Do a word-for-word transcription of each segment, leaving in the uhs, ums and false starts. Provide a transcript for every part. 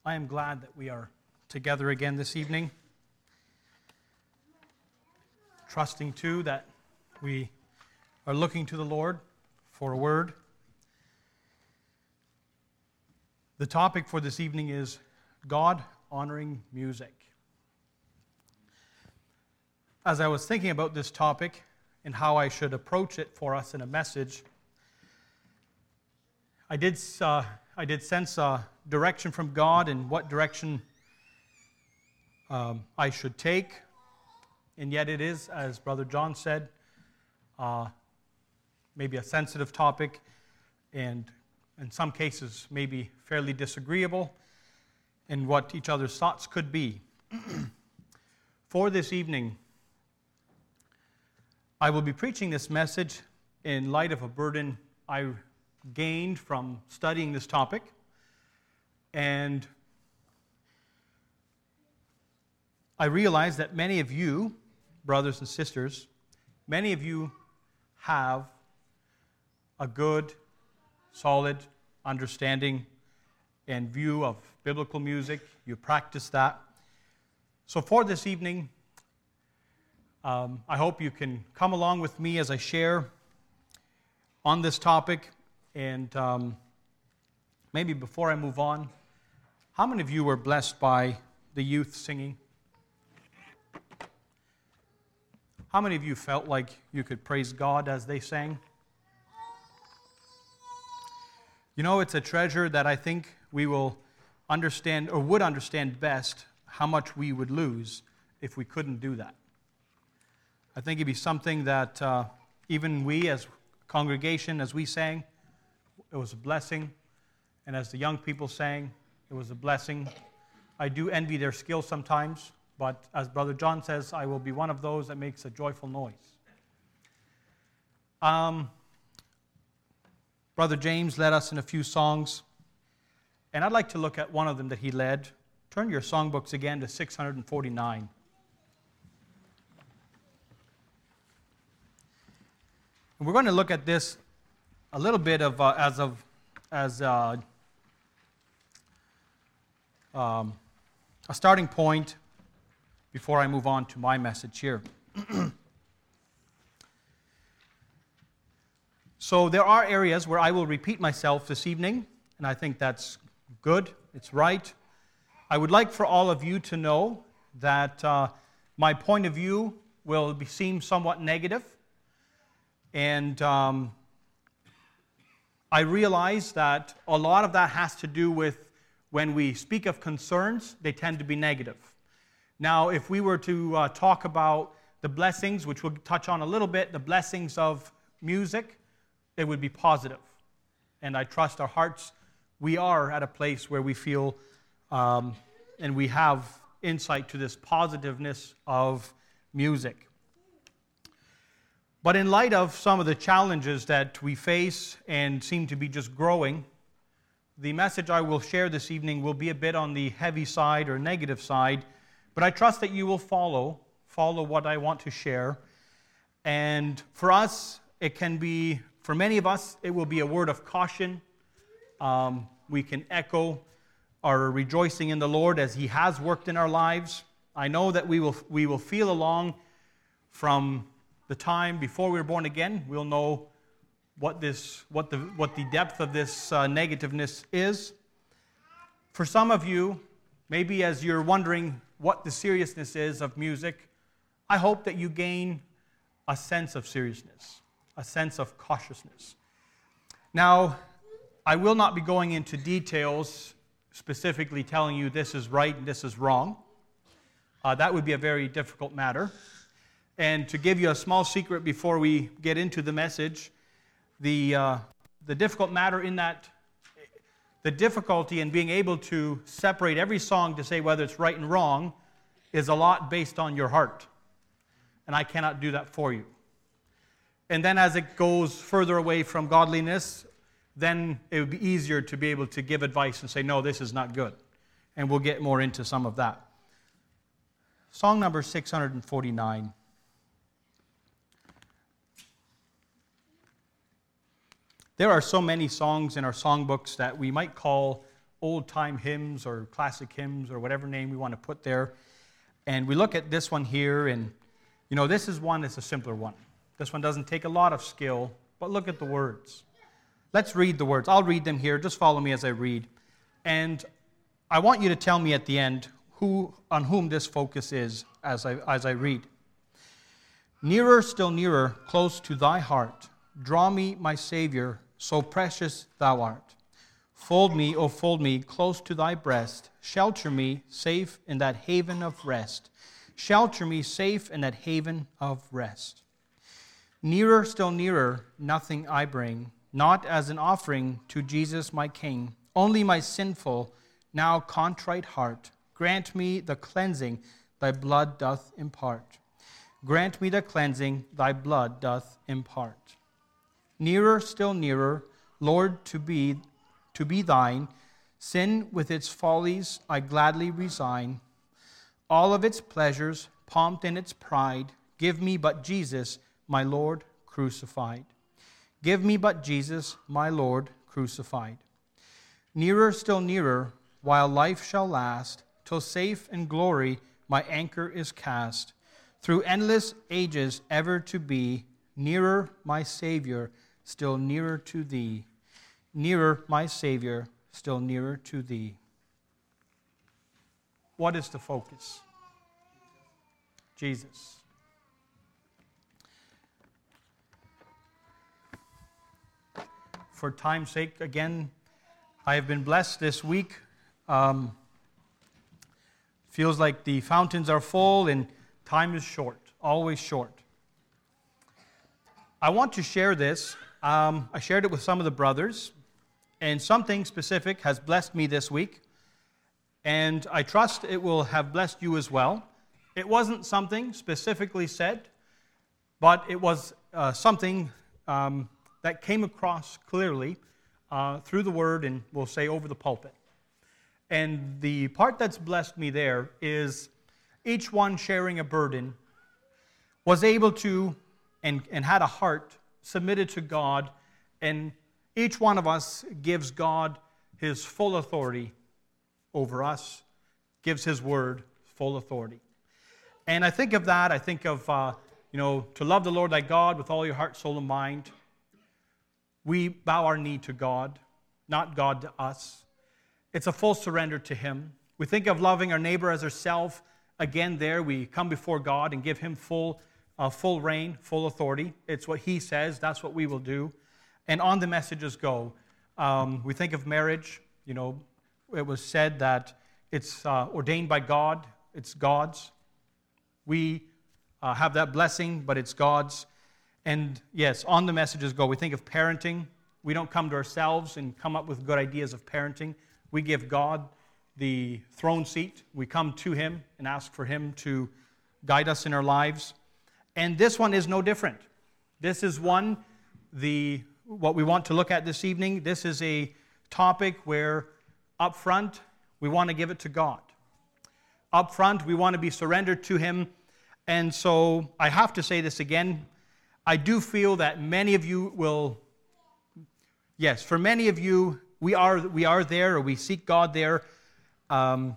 I am glad that we are together again this evening, trusting too that we are looking to the Lord for a word. The topic for this evening is God-honoring music. As I was thinking about this topic and how I should approach it for us in a message, I did uh, I did sense uh, direction from God and what direction um, I should take. And yet it is, as Brother John said, uh, maybe a sensitive topic and in some cases maybe fairly disagreeable in what each other's thoughts could be. For this evening, I will be preaching this message in light of a burden I gained from studying this topic. And I realize that many of you, brothers and sisters, many of you have a good, solid understanding and view of biblical music. You practice that. So for this evening, um, I hope you can come along with me as I share on this topic. And um, maybe before I move on, how many of you were blessed by the youth singing? How many of you felt like you could praise God as they sang? You know, it's a treasure that I think we will understand, or would understand best, how much we would lose if we couldn't do that. I think it'd be something that uh, even we as a congregation, as we sang, it was a blessing. And as the young people sang, it was a blessing. I do envy their skill sometimes, but as Brother John says, I will be one of those that makes a joyful noise. Um, Brother James led us in a few songs, and I'd like to look at one of them that he led. Turn your songbooks again to six hundred forty-nine. And we're going to look at this a little bit of uh, as of as uh, um, a starting point before I move on to my message here. So there are areas where I will repeat myself this evening, and I think that's good, it's right. I would like for all of you to know that uh, my point of view will be, seem somewhat negative, and um, I realize that a lot of that has to do with when we speak of concerns, they tend to be negative. Now, if we were to uh, talk about the blessings, which we'll touch on a little bit, the blessings of music, it would be positive. And I trust our hearts, we are at a place where we feel um, and we have insight to this positiveness of music. But in light of some of the challenges that we face and seem to be just growing, the message I will share this evening will be a bit on the heavy side or negative side, but I trust that you will follow, follow what I want to share. And for us, it can be, for many of us, it will be a word of caution. Um, we can echo our rejoicing in the Lord as He has worked in our lives. I know that we will we will feel along from the time before we were born again. We'll know what this what the what the depth of this uh, negativeness is. For some of you, maybe as you're wondering what the seriousness is of music, I hope that you gain a sense of seriousness, a sense of cautiousness. Now, I will not be going into details specifically telling you this is right and this is wrong. Uh, that would be a very difficult matter. And to give you a small secret before we get into the message, the uh, the difficult matter in that, the difficulty in being able to separate every song to say whether it's right and wrong is a lot based on your heart. And I cannot do that for you. And then as it goes further away from godliness, then it would be easier to be able to give advice and say, no, this is not good. And we'll get more into some of that. Song number six hundred forty-nine. There are so many songs in our songbooks that we might call old-time hymns or classic hymns or whatever name we want to put there. And we look at this one here, and, you know, this is one that's a simpler one. This one doesn't take a lot of skill, but look at the words. Let's read the words. I'll read them here. Just follow me as I read. And I want you to tell me at the end who on whom this focus is as I, as I read. Nearer, still nearer, close to thy heart. Draw me, my Savior, so precious thou art. Fold me, oh fold me, close to thy breast. Shelter me, safe in that haven of rest. Shelter me, safe in that haven of rest. Nearer, still nearer, nothing I bring, not as an offering to Jesus my King, only my sinful, now contrite heart. Grant me the cleansing thy blood doth impart. Grant me the cleansing thy blood doth impart. Nearer, still nearer, Lord, to be, to be thine. Sin with its follies I gladly resign. All of its pleasures, pomp in its pride, give me but Jesus, my Lord crucified. Give me but Jesus, my Lord crucified. Nearer, still nearer, while life shall last, till safe in glory my anchor is cast. Through endless ages ever to be, nearer, my Savior, still nearer to thee. Nearer, my Savior, still nearer to thee. What is the focus? Jesus. For time's sake, again, I have been blessed this week. Um, feels like the fountains are full and time is short, always short. I want to share this. Um, I shared it with some of the brothers, and something specific has blessed me this week, and I trust it will have blessed you as well. It wasn't something specifically said, but it was uh, something um, that came across clearly uh, through the Word, and we'll say over the pulpit. And the part that's blessed me there is each one sharing a burden was able to and, and had a heart submitted to God, and each one of us gives God His full authority over us, gives His word full authority. And I think of that, I think of, uh, you know, to love the Lord thy God with all your heart, soul, and mind. We bow our knee to God, not God to us. It's a full surrender to Him. We think of loving our neighbor as ourselves. Again, there we come before God and give Him full, uh, full reign, full authority. It's what He says. That's what we will do. And on the messages go. Um, we think of marriage. You know, it was said that it's uh, ordained by God. It's God's. We uh, have that blessing, but it's God's. And yes, on the messages go. We think of parenting. We don't come to ourselves and come up with good ideas of parenting. We give God the throne seat. We come to Him and ask for Him to guide us in our lives. And this one is no different. This is one, the what we want to look at this evening. This is a topic where up front, we want to give it to God. Up front, we want to be surrendered to Him. And so I have to say this again. I do feel that many of you will, yes, for many of you, we are we are there, or we seek God there. Um,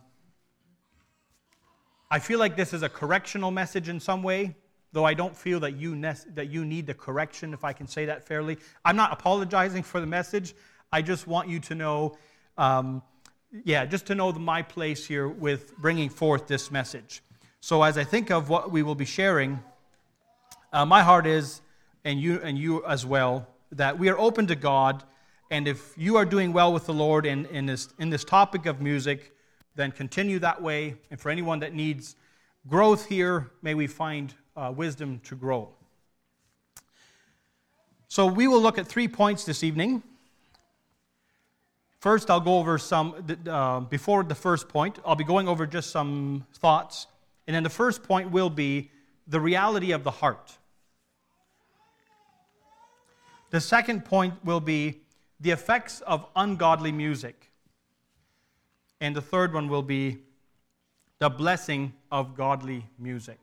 I feel like this is a correctional message in some way, though I don't feel that you ne- that you need the correction, if I can say that fairly. I'm not apologizing for the message. I just want you to know, um, yeah, just to know the, my place here with bringing forth this message. So as I think of what we will be sharing, uh, my heart is, and you and you as well, that we are open to God. And if you are doing well with the Lord in, in, this, in this topic of music, then continue that way. And for anyone that needs growth here, may we find uh, wisdom to grow. So we will look at three points this evening. First, I'll go over some, uh, before the first point, I'll be going over just some thoughts. And then the first point will be the reality of the heart. The second point will be the effects of ungodly music. And the third one will be the blessing of godly music.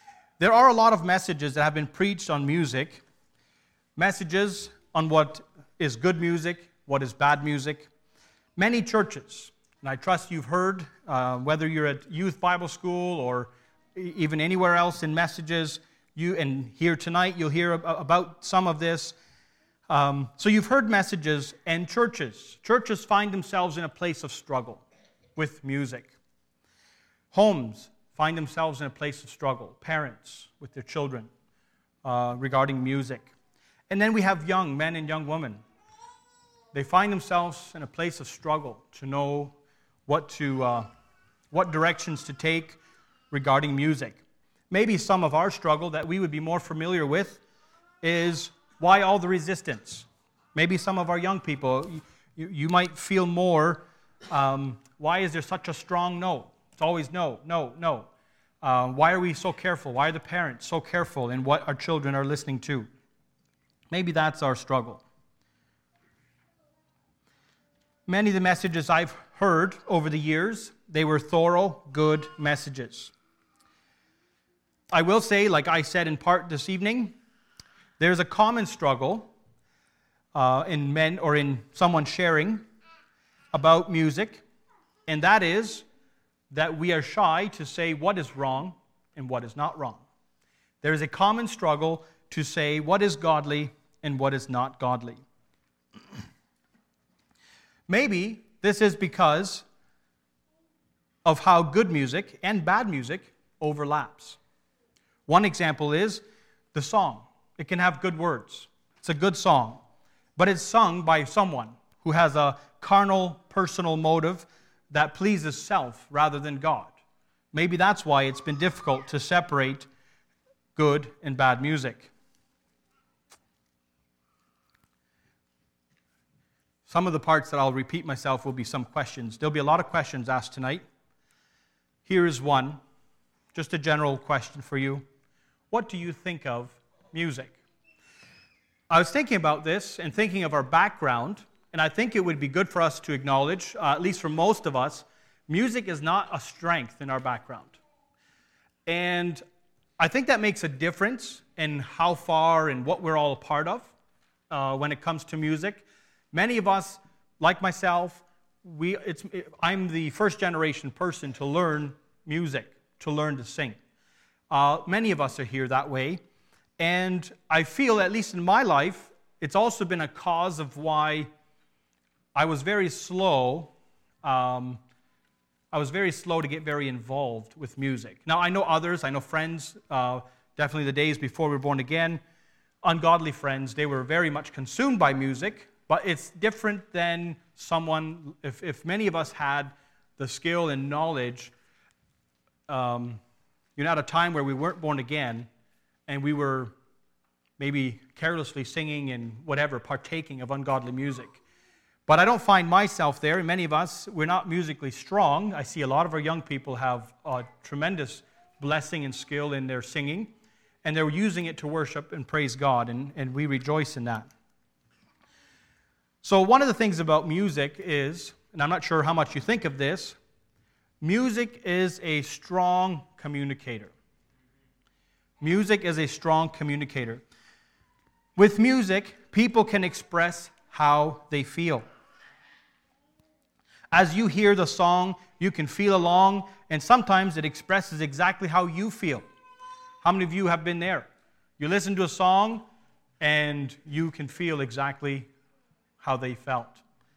There are a lot of messages that have been preached on music, messages on what is good music, what is bad music. Many churches, and I trust you've heard, uh, whether you're at youth Bible school or even anywhere else in messages, you and here tonight you'll hear about some of this. Um, so you've heard messages, and churches. Churches find themselves in a place of struggle with music. Homes find themselves in a place of struggle. Parents with their children uh, regarding music. And then we have young men and young women. They find themselves in a place of struggle to know what to, uh, what directions to take regarding music. Maybe some of our struggle that we would be more familiar with is why all the resistance? Maybe some of our young people, you, you might feel more, um, why is there such a strong no? It's always no, no, no. Uh, why are we so careful? Why are the parents so careful in what our children are listening to? Maybe that's our struggle. Many of the messages I've heard over the years, they were thorough, good messages. I will say, like I said in part this evening, there's a common struggle uh, in men or in someone sharing about music, and that is that we are shy to say what is wrong and what is not wrong. There is a common struggle to say what is godly and what is not godly. Maybe this is because of how good music and bad music overlaps. One example is the song. It can have good words. It's a good song, but it's sung by someone who has a carnal, personal motive that pleases self rather than God. Maybe that's why it's been difficult to separate good and bad music. Some of the parts that I'll repeat myself will be some questions. There'll be a lot of questions asked tonight. Here is one, just a general question for you. What do you think of music? I was thinking about this and thinking of our background, and I think it would be good for us to acknowledge, uh, at least for most of us, music is not a strength in our background. And I think that makes a difference in how far and what we're all a part of uh, when it comes to music. Many of us, like myself, we, it's, it, I'm the first generation person to learn music, to learn to sing. Uh, many of us are here that way. And I feel, at least in my life, it's also been a cause of why I was very slow. Um, I was very slow to get very involved with music. Now, I know others, I know friends, uh, definitely the days before we were born again, ungodly friends, they were very much consumed by music, but it's different than someone, if, if many of us had the skill and knowledge, um, you know, at a time where we weren't born again, and we were maybe carelessly singing and whatever, partaking of ungodly music. But I don't find myself there, and many of us, we're not musically strong. I see a lot of our young people have a tremendous blessing and skill in their singing, and they're using it to worship and praise God, and, and we rejoice in that. So one of the things about music is, and I'm not sure how much you think of this, music is a strong communicator. Music is a strong communicator. With music, people can express how they feel. As you hear the song, you can feel along, and sometimes it expresses exactly how you feel. How many of you have been there? You listen to a song, and you can feel exactly how they felt.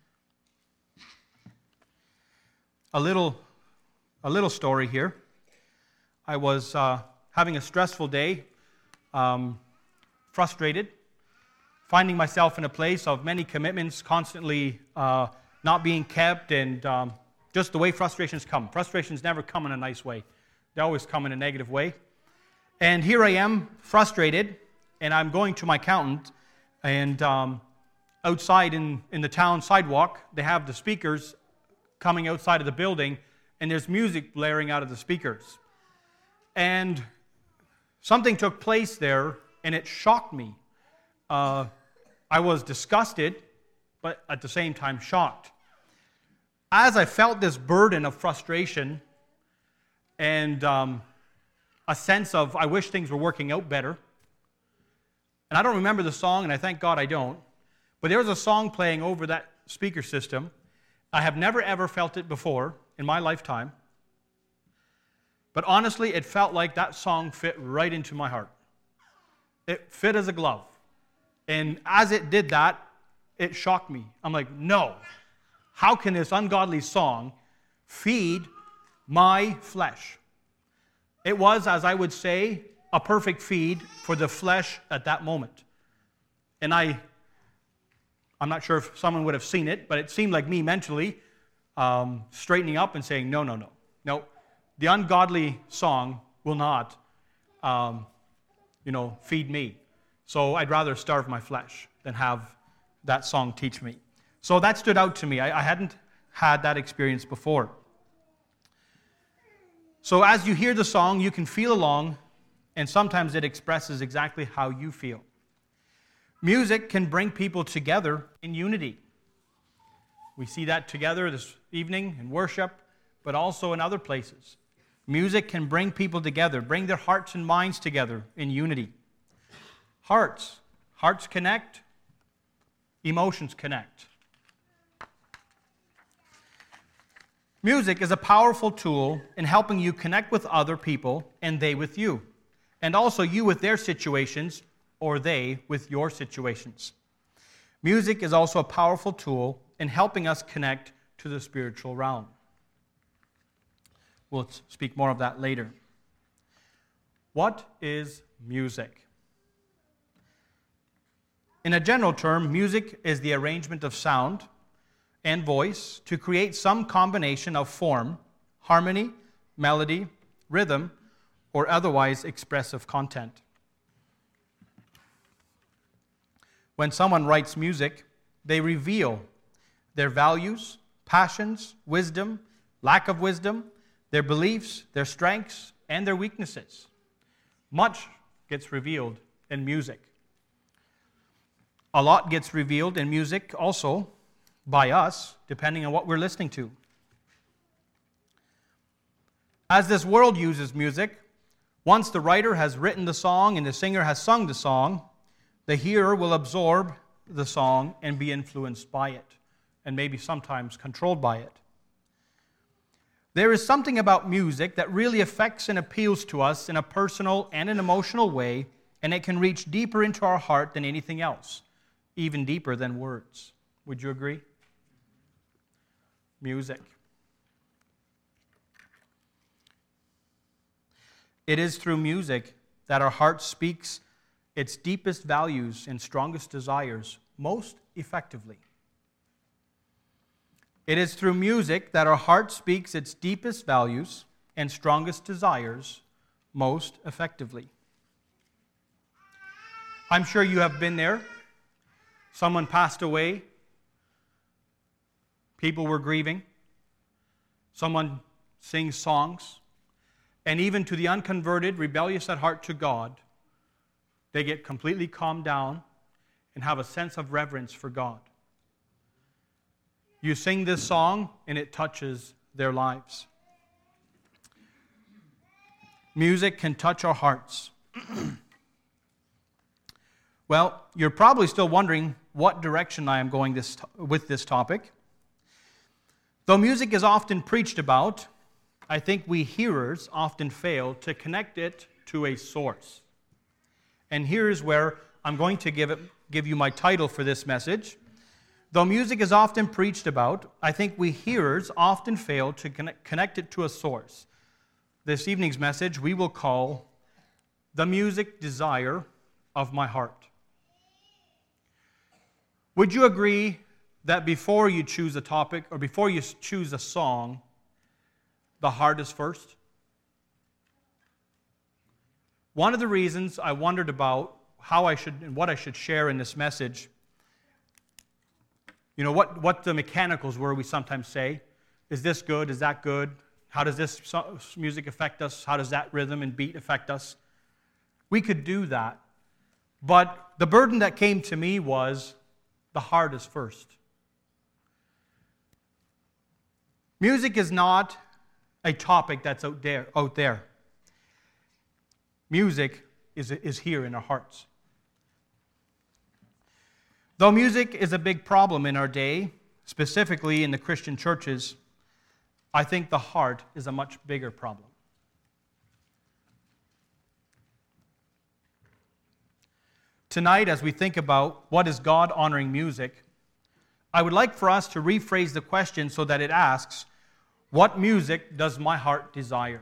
A little, a little story here. I was uh, having a stressful day, um, frustrated, finding myself in a place of many commitments, constantly uh, not being kept, and um, just the way frustrations come. Frustrations never come in a nice way. They always come in a negative way. And here I am, frustrated, and I'm going to my accountant, and um, outside in, in the town sidewalk, they have the speakers coming outside of the building, and there's music blaring out of the speakers. And something took place there, and it shocked me. Uh, I was disgusted, but at the same time shocked. As I felt this burden of frustration and um, a sense of, I wish things were working out better, and I don't remember the song, and I thank God I don't, But there was a song playing over that speaker system. I have never ever felt it before in my lifetime. But honestly, it felt like that song fit right into my heart. It fit as a glove. And as it did that, it shocked me. I'm like, no. How can this ungodly song feed my flesh? It was, as I would say, a perfect feed for the flesh at that moment. And I, I'm not sure if someone would have seen it, but it seemed like me mentally um, straightening up and saying, no, no, no. No, the ungodly song will not, um, you know, feed me. So I'd rather starve my flesh than have that song teach me. So that stood out to me. I, I hadn't had that experience before. So as you hear the song, you can feel along, and sometimes it expresses exactly how you feel. Music can bring people together in unity. We see that together this evening in worship, but also in other places. Music can bring people together, bring their hearts and minds together in unity. Hearts. Hearts connect. Emotions connect. Music is a powerful tool in helping you connect with other people and they with you, and also you with their situations or they with your situations. Music is also a powerful tool in helping us connect to the spiritual realm. We'll speak more of that later. What is music? In a general term, music is the arrangement of sound and voice to create some combination of form, harmony, melody, rhythm, or otherwise expressive content. When someone writes music, they reveal their values, passions, wisdom, lack of wisdom, their beliefs, their strengths, and their weaknesses. Much gets revealed in music. A lot gets revealed in music also by us, depending on what we're listening to. As this world uses music, once the writer has written the song and the singer has sung the song, the hearer will absorb the song and be influenced by it, and maybe sometimes controlled by it. There is something about music that really affects and appeals to us in a personal and an emotional way, and it can reach deeper into our heart than anything else, even deeper than words. Would you agree? Music. It is through music that our heart speaks its deepest values and strongest desires most effectively. It is through music that our heart speaks its deepest values and strongest desires most effectively. I'm sure you have been there. Someone passed away. People were grieving. Someone sings songs. And even to the unconverted, rebellious at heart to God, they get completely calmed down and have a sense of reverence for God. You sing this song, and it touches their lives. Music can touch our hearts. Well, you're probably still wondering what direction I am going this with this topic. Though music is often preached about, I think we hearers often fail to connect it to a source. And here's where I'm going to give it, give you my title for this message. Though music is often preached about, I think we hearers often fail to connect, connect it to a source. This evening's message we will call The Music Desire of My Heart. Would you agree that before you choose a topic or before you choose a song, the heart is first? One of the reasons I wondered about how I should and what I should share in this message, you know, what, what the mechanicals were, we sometimes say. Is this good? Is that good? How does this music affect us? How does that rhythm and beat affect us? We could do that. But the burden that came to me was the heart is first. Music is not a topic that's out there. Out there. Music is, is here in our hearts. Though music is a big problem in our day, specifically in the Christian churches, I think the heart is a much bigger problem. Tonight, as we think about what is God-honoring music, I would like for us to rephrase the question so that it asks, what music does my heart desire?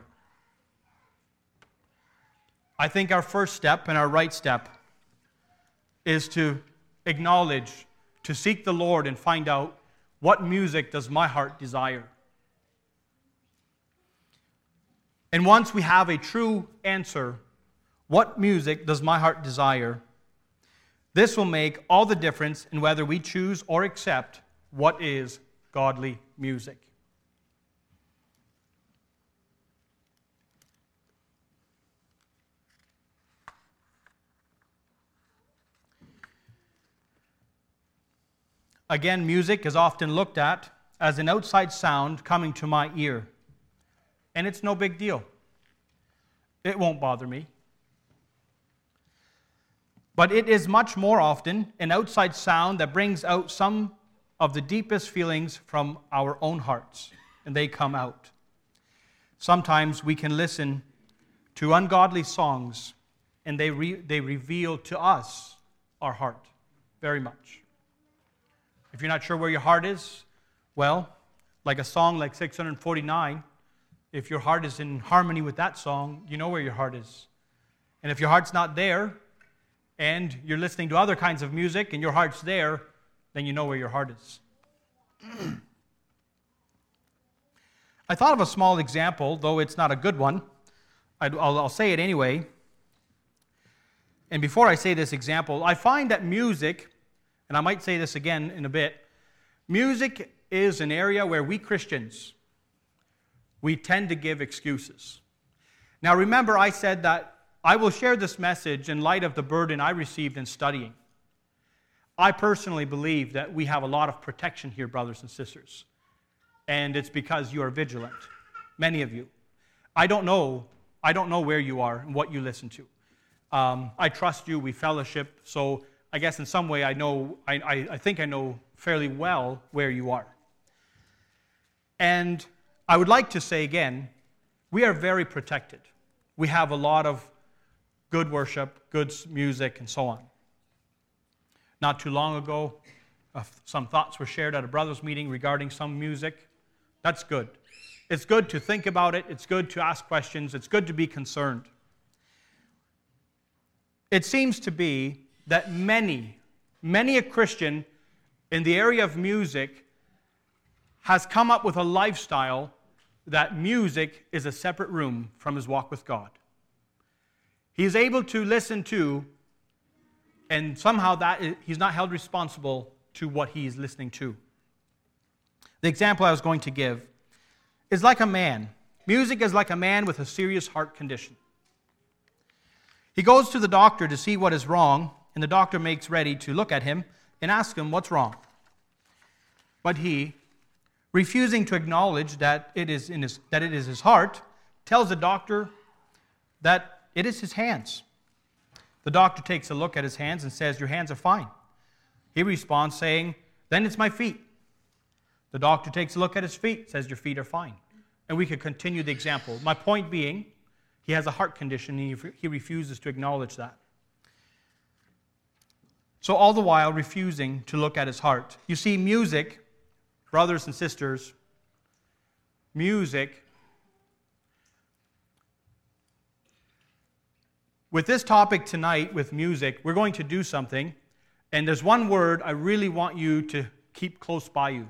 I think our first step and our right step is to acknowledge, to seek the Lord and find out, what music does my heart desire? And once we have a true answer, what music does my heart desire? This will make all the difference in whether we choose or accept what is godly music. Again, music is often looked at as an outside sound coming to my ear. And it's no big deal. It won't bother me. But it is much more often an outside sound that brings out some of the deepest feelings from our own hearts, and they come out. Sometimes we can listen to ungodly songs, and they, re- they reveal to us our heart very much. If you're not sure where your heart is, well, like a song like six forty-nine, if your heart is in harmony with that song, you know where your heart is. And if your heart's not there, and you're listening to other kinds of music, and your heart's there, then you know where your heart is. I thought of a small example, though it's not a good one. I'll, I'll say it anyway. And before I say this example, I find that music, and I might say this again in a bit, music is an area where we Christians, we tend to give excuses. Now remember, I said that I will share this message in light of the burden I received in studying. I personally believe that we have a lot of protection here, brothers and sisters. And it's because you are vigilant, many of you. I don't know, I don't know where you are and what you listen to. Um, I trust you, we fellowship, so I guess in some way I know, I, I, I think I know fairly well where you are. And I would like to say again, we are very protected. We have a lot of good worship, good music, and so on. Not too long ago, uh, some thoughts were shared at a brothers' meeting regarding some music. That's good. It's good to think about it. It's good to ask questions. It's good to be concerned. It seems to be that many, many a Christian in the area of music has come up with a lifestyle that music is a separate room from his walk with God. He is able to listen to, and somehow that is, he's not held responsible to what he is listening to. The example I was going to give is like a man. Music is like a man with a serious heart condition. He goes to the doctor to see what is wrong, and the doctor makes ready to look at him and ask him what's wrong. But he, refusing to acknowledge that it is in his, that it is his heart, tells the doctor that it is his hands. The doctor takes a look at his hands and says, "Your hands are fine." He responds saying, "Then it's my feet." The doctor takes a look at his feet, says, "Your feet are fine." And we could continue the example. My point being, he has a heart condition and he refuses to acknowledge that. So all the while refusing to look at his heart. You see, music, brothers and sisters, music, with this topic tonight, with music, we're going to do something, and there's one word I really want you to keep close by you.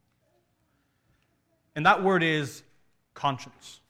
And that word is conscience.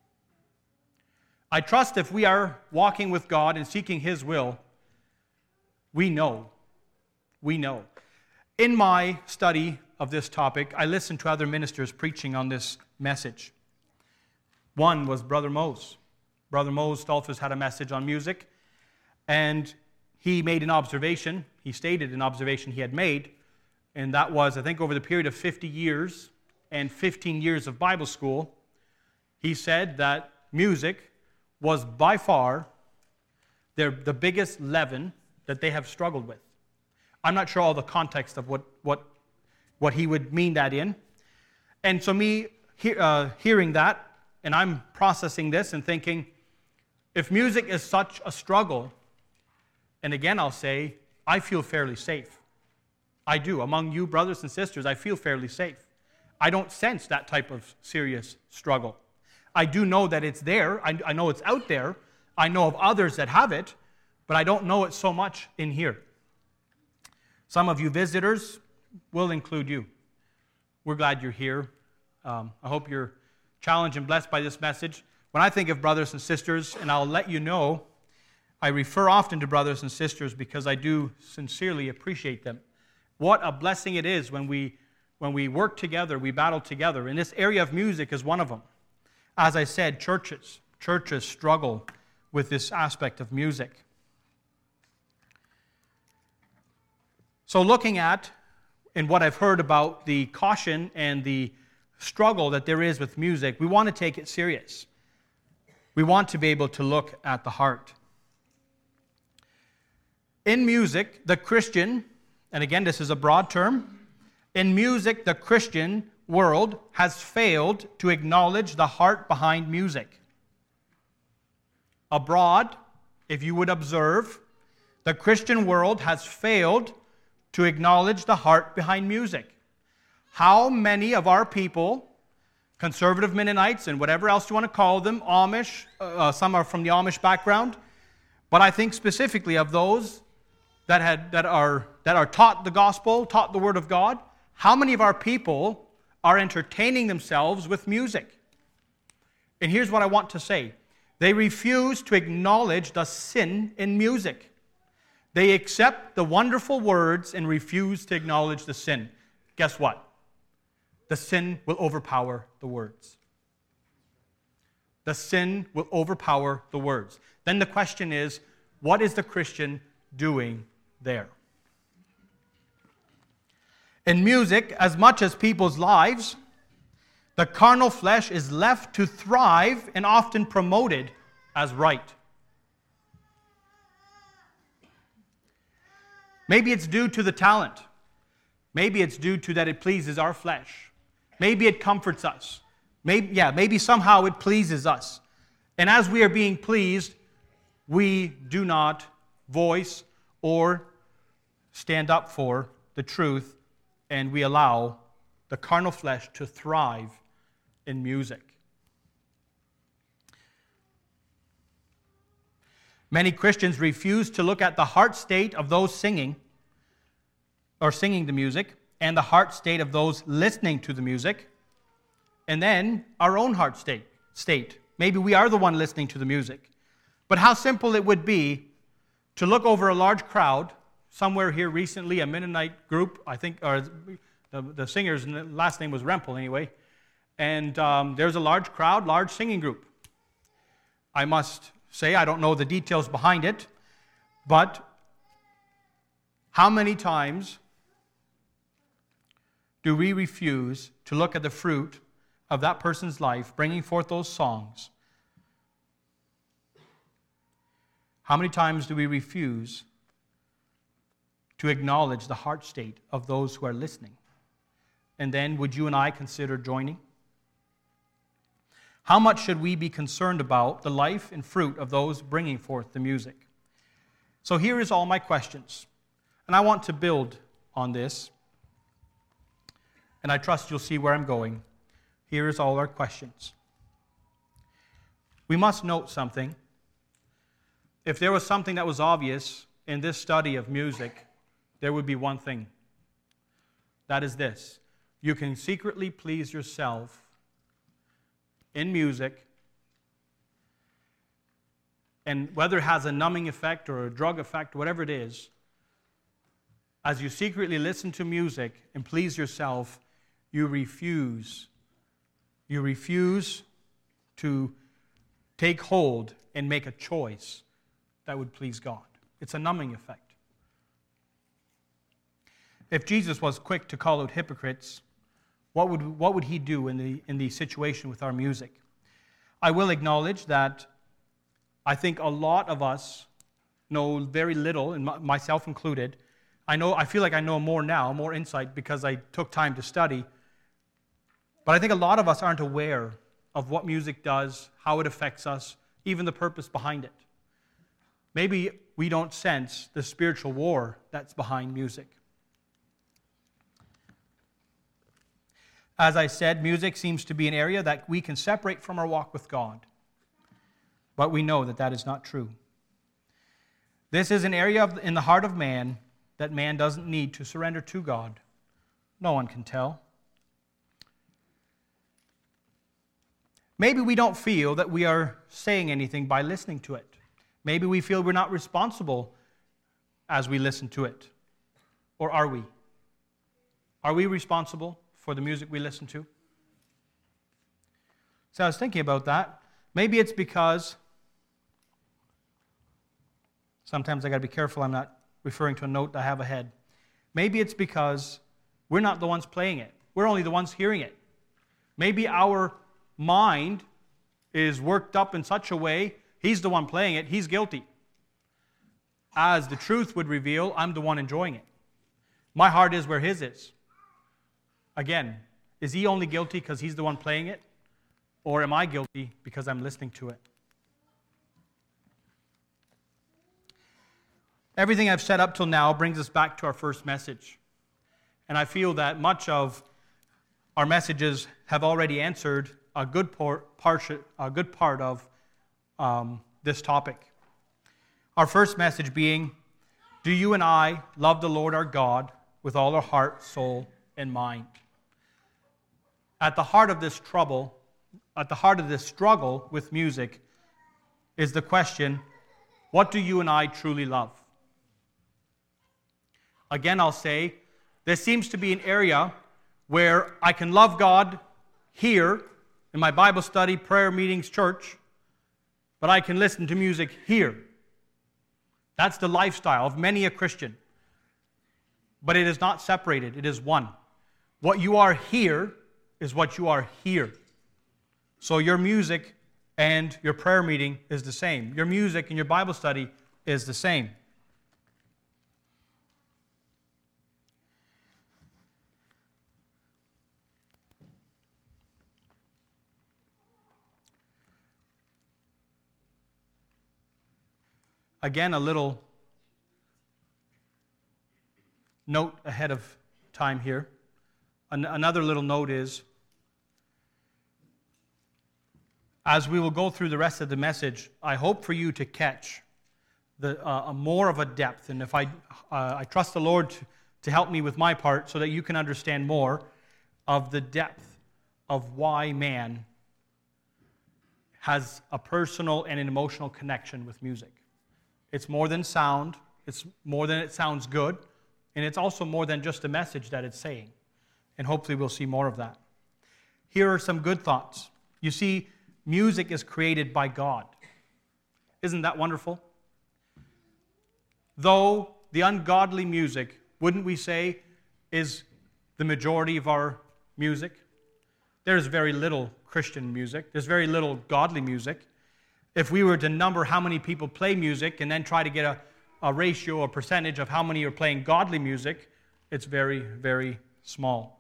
I trust if we are walking with God and seeking His will, we know, we know. In my study of this topic, I listened to other ministers preaching on this message. One was Brother Mose. Brother Mose Stolfus had a message on music, and he made an observation. He stated an observation he had made, and that was, I think, over the period of fifty years and fifteen years of Bible school, he said that music was by far their, the biggest leaven that they have struggled with. I'm not sure all the context of what, what, what he would mean that in. And so me he, uh, hearing that, and I'm processing this and thinking, if music is such a struggle, and again I'll say, I feel fairly safe. I do. Among you brothers and sisters, I feel fairly safe. I don't sense that type of serious struggle. I do know that it's there. I, I know it's out there. I know of others that have it, but I don't know it so much in here. Some of you visitors, will include you. We're glad you're here. Um, I hope you're challenged and blessed by this message. When I think of brothers and sisters, and I'll let you know, I refer often to brothers and sisters because I do sincerely appreciate them. What a blessing it is when we when we work together, we battle together. And this area of music is one of them. As I said, churches, churches struggle with this aspect of music. So looking at, and what I've heard about the caution and the struggle that there is with music, we want to take it serious. We want to be able to look at the heart. In music, the Christian, and again this is a broad term, in music, the Christian world has failed to acknowledge the heart behind music. Abroad, if you would observe, the Christian world has failed to acknowledge the heart behind music. How many of our people, conservative Mennonites and whatever else you want to call them, Amish, uh, some are from the Amish background, but I think specifically of those that had that are that are taught the gospel, taught the word of God, how many of our people are entertaining themselves with music? And here's what I want to say. They refuse to acknowledge the sin in music. They accept the wonderful words and refuse to acknowledge the sin. Guess what? The sin will overpower the words. The sin will overpower the words. Then the question is, what is the Christian doing there? In music, as much as people's lives, the carnal flesh is left to thrive and often promoted as right. Maybe it's due to the talent. Maybe it's due to that it pleases our flesh. Maybe it comforts us. Maybe, yeah, maybe somehow it pleases us. And as we are being pleased, we do not voice or stand up for the truth, and we allow the carnal flesh to thrive in music. Many Christians refuse to look at the heart state of those singing or singing the music and the heart state of those listening to the music, and then our own heart state. state. Maybe we are the one listening to the music. But how simple it would be to look over a large crowd. Somewhere here recently, a Mennonite group, I think, or the, the singer's last name was Rempel anyway, and um, there's a large crowd, large singing group. I must say, I don't know the details behind it, but how many times do we refuse to look at the fruit of that person's life, bringing forth those songs? How many times do we refuse to acknowledge the heart state of those who are listening? And then would you and I consider joining? How much should we be concerned about the life and fruit of those bringing forth the music? So here is all my questions. And I want to build on this. And I trust you'll see where I'm going. Here is all our questions. We must note something. If there was something that was obvious in this study of music, there would be one thing. That is this. You can secretly please yourself in music, and whether it has a numbing effect or a drug effect, whatever it is, as you secretly listen to music and please yourself, you refuse. You refuse to take hold and make a choice that would please God. It's a numbing effect. If Jesus was quick to call out hypocrites, what would, what would he do in the, in the situation with our music? I will acknowledge that I think a lot of us know very little, and myself included, I know, I feel like I know more now, more insight, because I took time to study. But I think a lot of us aren't aware of what music does, how it affects us, even the purpose behind it. Maybe we don't sense the spiritual war that's behind music. As I said, music seems to be an area that we can separate from our walk with God. But we know that that is not true. This is an area of, in the heart of man that man doesn't need to surrender to God. No one can tell. Maybe we don't feel that we are saying anything by listening to it. Maybe we feel we're not responsible as we listen to it. Or are we? Are we responsible for the music we listen to? So I was thinking about that. Maybe it's because, sometimes I got to be careful I'm not referring to a note I have ahead. Maybe it's because we're not the ones playing it. We're only the ones hearing it. Maybe our mind is worked up in such a way, he's the one playing it, he's guilty. As the truth would reveal, I'm the one enjoying it. My heart is where his is. Again, is he only guilty because he's the one playing it? Or am I guilty because I'm listening to it? Everything I've said up till now brings us back to our first message. And I feel that much of our messages have already answered a good part, a good part of um, this topic. Our first message being, do you and I love the Lord our God with all our heart, soul, and mind? At the heart of this trouble, at the heart of this struggle with music is the question, what do you and I truly love? Again, I'll say, this seems to be an area where I can love God here in my Bible study, prayer meetings, church, but I can listen to music here. That's the lifestyle of many a Christian. But it is not separated, it is one. What you are here is what you are here. So your music and your prayer meeting is the same. Your music and your Bible study is the same. Again, a little note ahead of time here. An- another little note is, as we will go through the rest of the message, I hope for you to catch the uh, more of a depth. And if I, uh, I trust the Lord to, to help me with my part so that you can understand more of the depth of why man has a personal and an emotional connection with music. It's more than sound, it's more than it sounds good, and it's also more than just a message that it's saying. And hopefully we'll see more of that. Here are some good thoughts. You see, music is created by God. Isn't that wonderful? Though the ungodly music, wouldn't we say, is the majority of our music? There's very little Christian music. There's very little godly music. If we were to number how many people play music and then try to get a, a ratio, a percentage of how many are playing godly music, it's very, very small.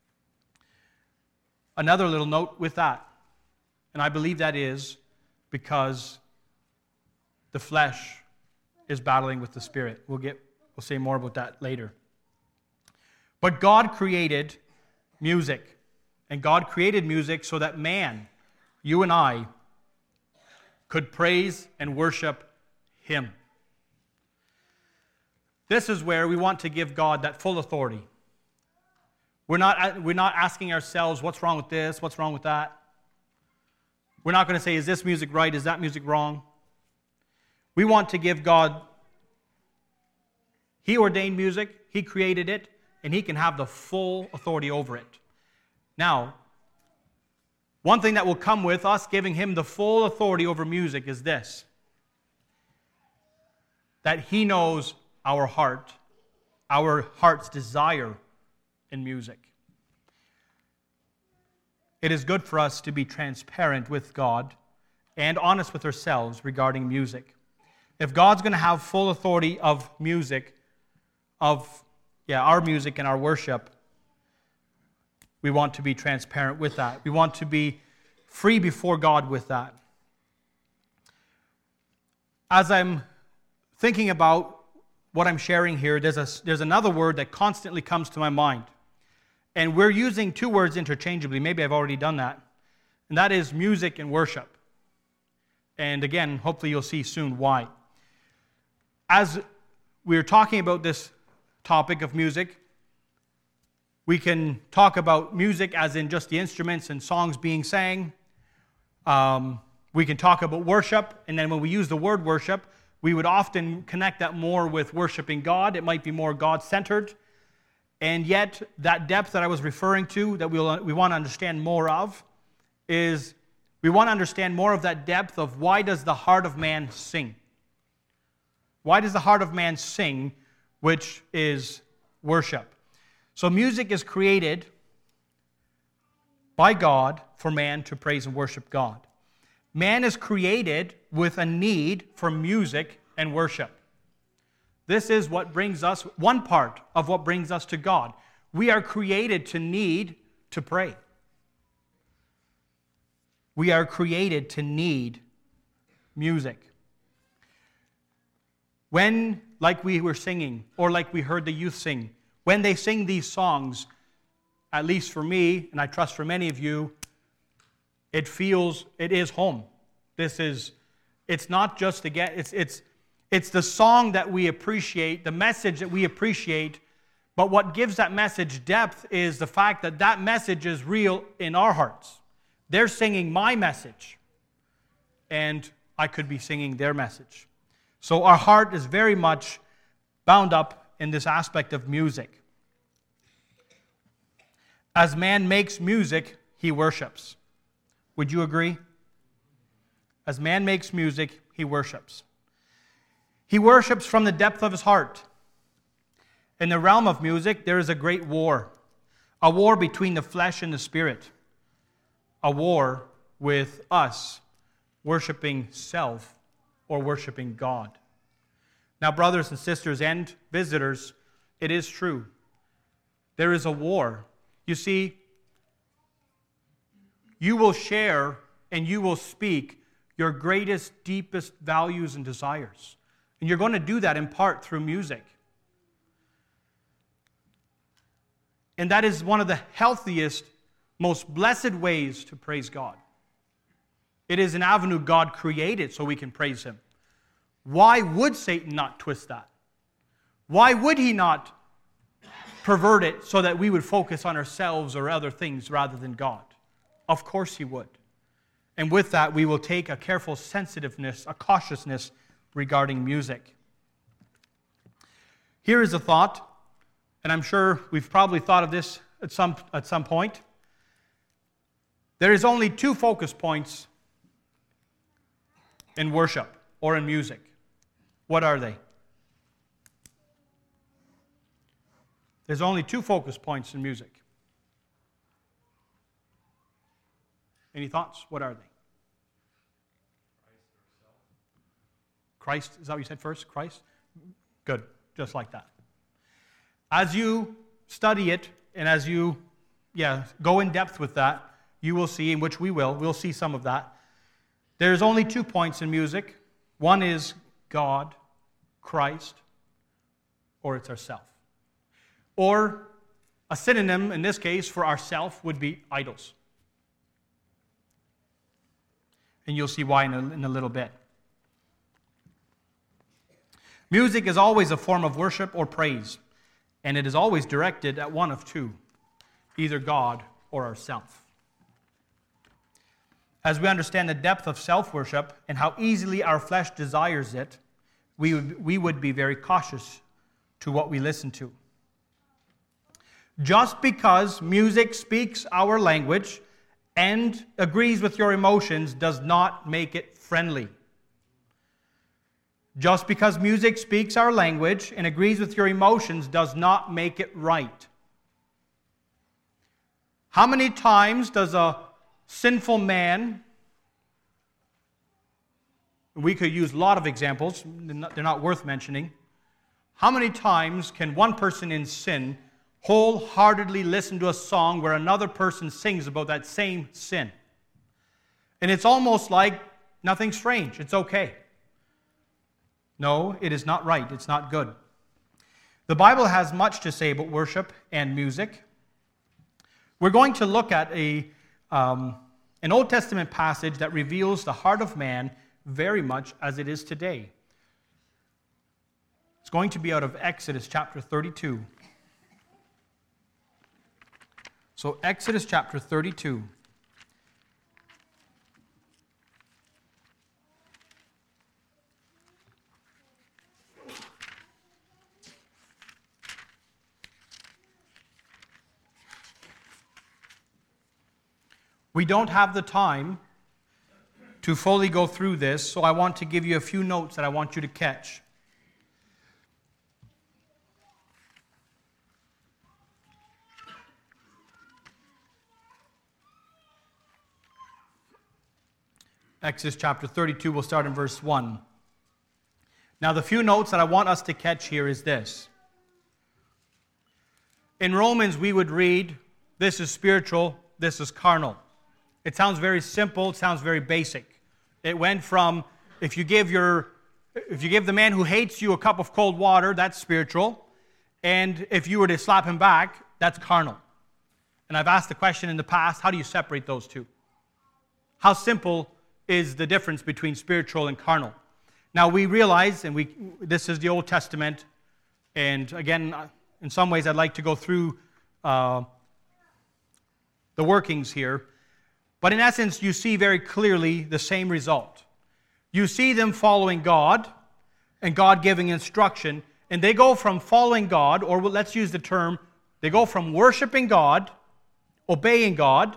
Another little note with that, and I believe that is because the flesh is battling with the spirit. We'll get, we'll say more about that later. But God created music, and God created music so that man, you and I, could praise and worship Him. This is where we want to give God that full authority. We're not, we're not asking ourselves, what's wrong with this, what's wrong with that? We're not going to say, is this music right, is that music wrong? We want to give God, He ordained music, He created it, and He can have the full authority over it. Now, one thing that will come with us giving Him the full authority over music is this: that He knows our heart, our heart's desire in music. It is good for us to be transparent with God and honest with ourselves regarding music. If God's going to have full authority of music, of yeah, our music and our worship, we want to be transparent with that. We want to be free before God with that. As I'm thinking about what I'm sharing here, there's a, there's another word that constantly comes to my mind. And we're using two words interchangeably. Maybe I've already done that. And that is music and worship. And again, hopefully you'll see soon why. As we're talking about this topic of music, we can talk about music as in just the instruments and songs being sang. Um, we can talk about worship, and then when we use the word worship, we would often connect that more with worshiping God. It might be more God-centered. And yet, that depth that I was referring to, that we'll, we want to understand more of, is we want to understand more of that depth of why does the heart of man sing? Why does the heart of man sing, which is worship? So music is created by God for man to praise and worship God. Man is created with a need for music and worship. This is what brings us, one part of what brings us to God. We are created to need to pray. We are created to need music. When, like we were singing, or like we heard the youth sing, when they sing these songs, at least for me, and I trust for many of you, it feels, it is home. This is, it's not just to get, it's, it's, it's the song that we appreciate, the message that we appreciate, but what gives that message depth is the fact that that message is real in our hearts. They're singing my message, and I could be singing their message. So our heart is very much bound up in this aspect of music. As man makes music, he worships. Would you agree? As man makes music, he worships. He worships from the depth of his heart. In the realm of music, there is a great war. A war between the flesh and the spirit. A war with us worshiping self or worshiping God. Now, brothers and sisters and visitors, it is true. There is a war. You see, you will share and you will speak your greatest, deepest values and desires. And you're going to do that in part through music. And that is one of the healthiest, most blessed ways to praise God. It is an avenue God created so we can praise Him. Why would Satan not twist that? Why would he not pervert it so that we would focus on ourselves or other things rather than God? Of course he would. And with that, we will take a careful sensitiveness, a cautiousness regarding music. Here is a thought, and I'm sure we've probably thought of this at some, at some point. There is only two focus points in worship or in music. What are they? There's only two focus points in music. Any thoughts? What are they? Christ, is that what you said first? Christ? Good, just like that. As you study it and as you yeah, go in depth with that, you will see, in which we will, we'll see some of that. There's only two points in music. One is God, Christ, or it's ourself. Or a synonym in this case for ourself would be idols. And you'll see why in a, in a little bit. Music is always a form of worship or praise, and it is always directed at one of two, either God or ourself. As we understand the depth of self-worship and how easily our flesh desires it, we would, we would be very cautious to what we listen to. Just because music speaks our language and agrees with your emotions does not make it friendly. Just because music speaks our language and agrees with your emotions does not make it right. How many times does a sinful man, we could use a lot of examples, they're not worth mentioning, How many times can one person in sin wholeheartedly listen to a song where another person sings about that same sin? And it's almost like nothing strange. It's okay. No, it is not right. It's not good. The Bible has much to say about worship and music. We're going to look at a, um, an Old Testament passage that reveals the heart of man very much as it is today. It's going to be out of Exodus chapter thirty-two. So Exodus chapter thirty-two. We don't have the time to fully go through this, so I want to give you a few notes that I want you to catch. Exodus chapter thirty-two, we'll start in verse one. Now, the few notes that I want us to catch here is this. In Romans, we would read, this is spiritual, this is carnal. It sounds very simple, it sounds very basic. It went from, if you give your, if you give the man who hates you a cup of cold water, that's spiritual. And if you were to slap him back, that's carnal. And I've asked the question in the past, how do you separate those two? How simple is the difference between spiritual and carnal? Now we realize, and we this is the Old Testament, and again, in some ways I'd like to go through uh, the workings here, but in essence you see very clearly the same result. You see them following God, and God giving instruction, and they go from following God, or let's use the term, they go from worshiping God, obeying God,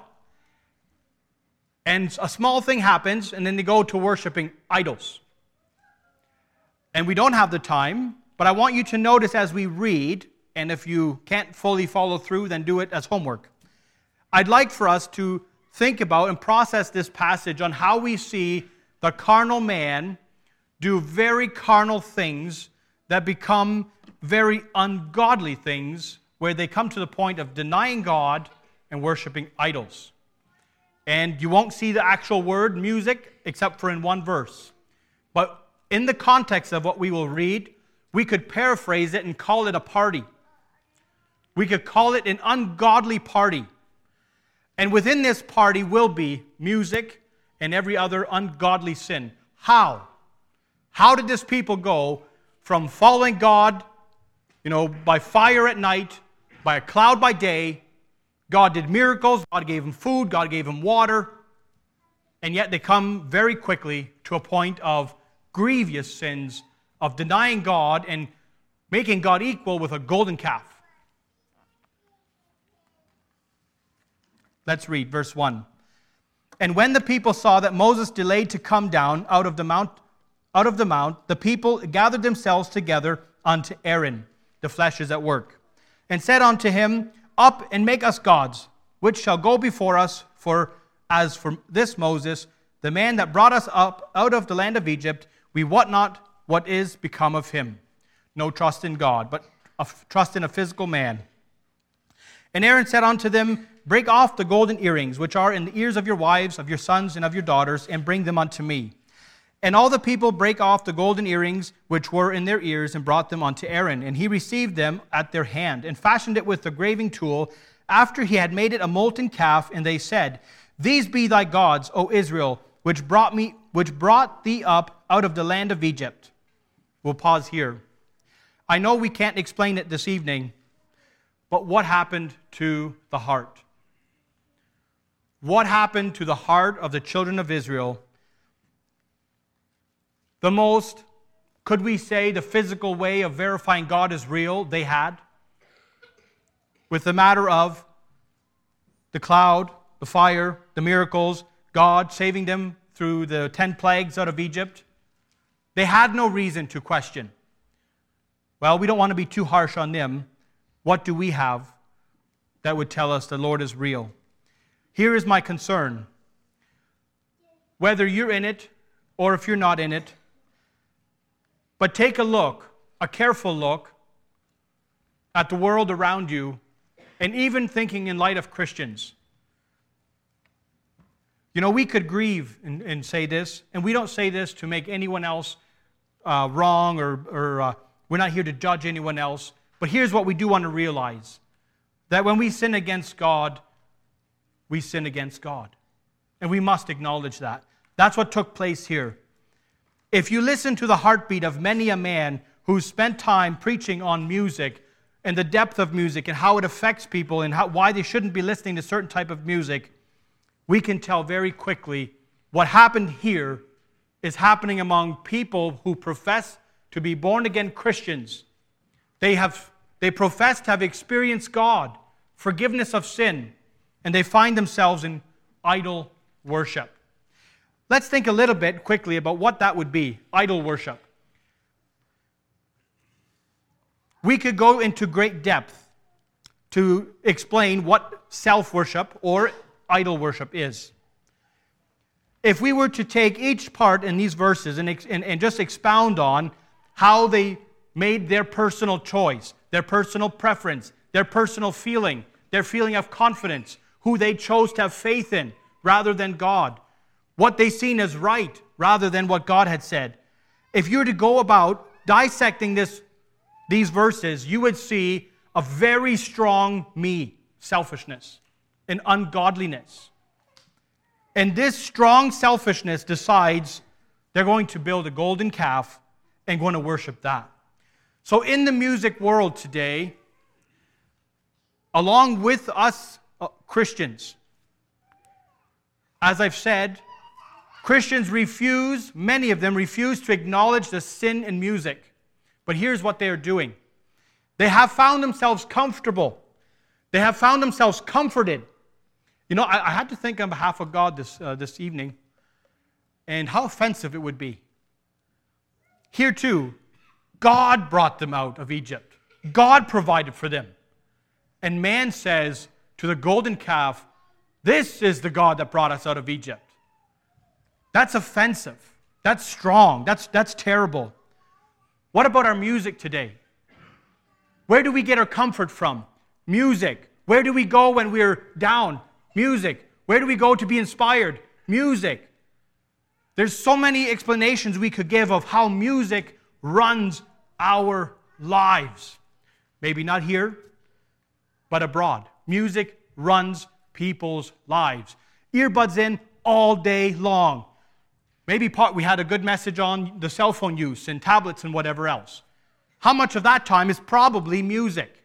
and a small thing happens, and then they go to worshiping idols. And we don't have the time, but I want you to notice as we read, and if you can't fully follow through, then do it as homework. I'd like for us to think about and process this passage on how we see the carnal man do very carnal things that become very ungodly things, where they come to the point of denying God and worshiping idols. And you won't see the actual word music except for in one verse. But in the context of what we will read, we could paraphrase it and call it a party. We could call it an ungodly party. And within this party will be music and every other ungodly sin. How? How did this people go from following God, you know, by fire at night, by a cloud by day? God did miracles, God gave them food, God gave them water, and yet they come very quickly to a point of grievous sins, of denying God and making God equal with a golden calf. Let's read verse one. And when the people saw that Moses delayed to come down out of the mount, out of the mount, the people gathered themselves together unto Aaron, the flesh is at work, and said unto him, Up and make us gods, which shall go before us, for as for this Moses, the man that brought us up out of the land of Egypt, we wot not what is become of him. No trust in God, but a trust in a physical man. And Aaron said unto them, Break off the golden earrings, which are in the ears of your wives, of your sons, and of your daughters, and bring them unto me. And all the people brake off the golden earrings which were in their ears, and brought them unto Aaron. And he received them at their hand, and fashioned it with the graving tool, after he had made it a molten calf. And they said, These be thy gods, O Israel, which brought me, which brought thee up out of the land of Egypt. We'll pause here. I know we can't explain it this evening, but what happened to the heart? What happened to the heart of the children of Israel? The most, could we say, the physical way of verifying God is real they had, with the matter of the cloud, the fire, the miracles, God saving them through the ten plagues out of Egypt. They had no reason to question. Well, we don't want to be too harsh on them. What do we have that would tell us the Lord is real? Here is my concern. Whether you're in it or if you're not in it, but take a look, a careful look at the world around you, and even thinking in light of Christians. You know, we could grieve and, and say this, and we don't say this to make anyone else uh, wrong, or, or uh, we're not here to judge anyone else. But here's what we do want to realize, that when we sin against God, we sin against God. And we must acknowledge that. That's what took place here. If you listen to the heartbeat of many a man who spent time preaching on music and the depth of music and how it affects people and how, why they shouldn't be listening to certain type of music, we can tell very quickly what happened here is happening among people who profess to be born-again Christians. They have they profess to have experienced God, forgiveness of sin, and they find themselves in idol worship. Let's think a little bit quickly about what that would be, idol worship. We could go into great depth to explain what self-worship or idol worship is. If we were to take each part in these verses and, and, and just expound on how they made their personal choice, their personal preference, their personal feeling, their feeling of confidence, who they chose to have faith in rather than God, what they seen as right rather than what God had said. If you were to go about dissecting this, these verses, you would see a very strong me, selfishness, and ungodliness. And this strong selfishness decides they're going to build a golden calf and going to worship that. So in the music world today, along with us uh, Christians, as I've said, Christians refuse, many of them refuse to acknowledge the sin in music. But here's what they are doing. They have found themselves comfortable. They have found themselves comforted. You know, I, I had to think on behalf of God this, uh, this evening, and how offensive it would be. Here too, God brought them out of Egypt. God provided for them. And man says to the golden calf, this is the God that brought us out of Egypt. That's offensive. That's strong. That's, that's terrible. What about our music today? Where do we get our comfort from? Music. Where do we go when we're down? Music. Where do we go to be inspired? Music. There's so many explanations we could give of how music runs our lives. Maybe not here, but abroad. Music runs people's lives. Earbuds in all day long. Maybe part, we had a good message on the cell phone use and tablets and whatever else. How much of that time is probably music?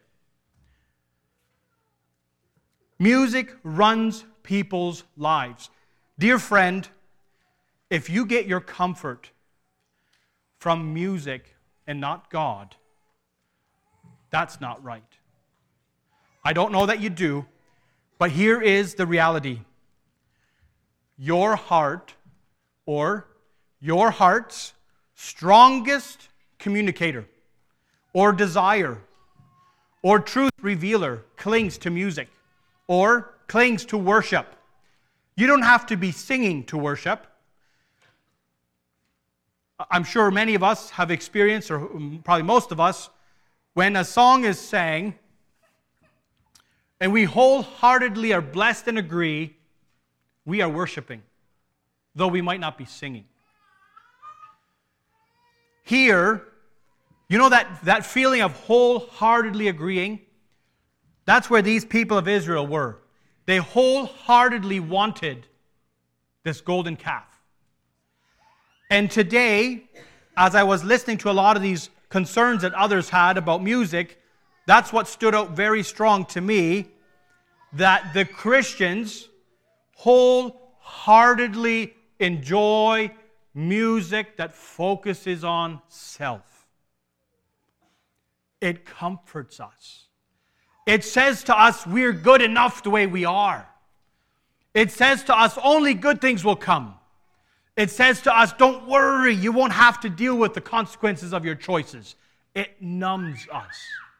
Music runs people's lives. Dear friend, if you get your comfort from music and not God, that's not right. I don't know that you do, but here is the reality. Your heart, or your heart's strongest communicator, or desire, or truth revealer clings to music, or clings to worship. You don't have to be singing to worship. I'm sure many of us have experienced, or probably most of us, when a song is sang, and we wholeheartedly are blessed and agree, we are worshiping, though we might not be singing. Here, you know that, that feeling of wholeheartedly agreeing? That's where these people of Israel were. They wholeheartedly wanted this golden calf. And today, as I was listening to a lot of these concerns that others had about music, that's what stood out very strong to me, that the Christians wholeheartedly enjoy music that focuses on self. It comforts us. It says to us we're good enough the way we are. It says to us only good things will come. It says to us, don't worry, you won't have to deal with the consequences of your choices. It numbs us.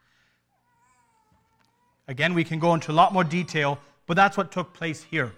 Again, we can go into a lot more detail, but that's what took place here.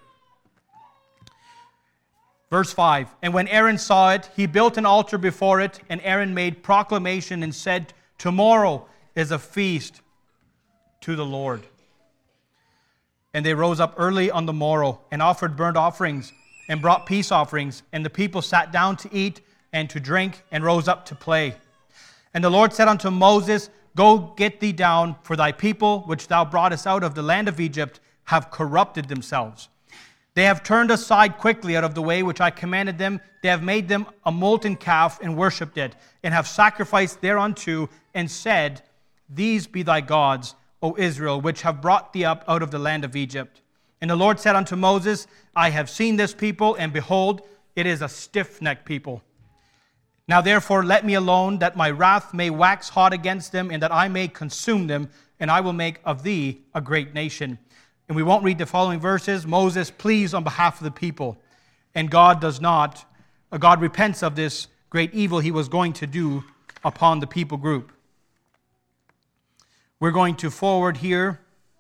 Verse five, and when Aaron saw it, he built an altar before it, and Aaron made proclamation and said Tomorrow is a feast to the Lord. And they rose up early on the morrow and offered burnt offerings and brought peace offerings. And the people sat down to eat and to drink and rose up to play. And the Lord said unto Moses, Go get thee down, for thy people, which thou broughtest out of the land of Egypt, have corrupted themselves. They have turned aside quickly out of the way which I commanded them. They have made them a molten calf and worshipped it, and have sacrificed thereunto, and said, These be thy gods, O Israel, which have brought thee up out of the land of Egypt. And the Lord said unto Moses, I have seen this people, and behold, it is a stiff-necked people. Now therefore let me alone, that my wrath may wax hot against them, and that I may consume them, and I will make of thee a great nation. And we won't read the following verses. Moses pleads on behalf of the people, and God does not, God repents of this great evil he was going to do upon the people group. We're going to forward here.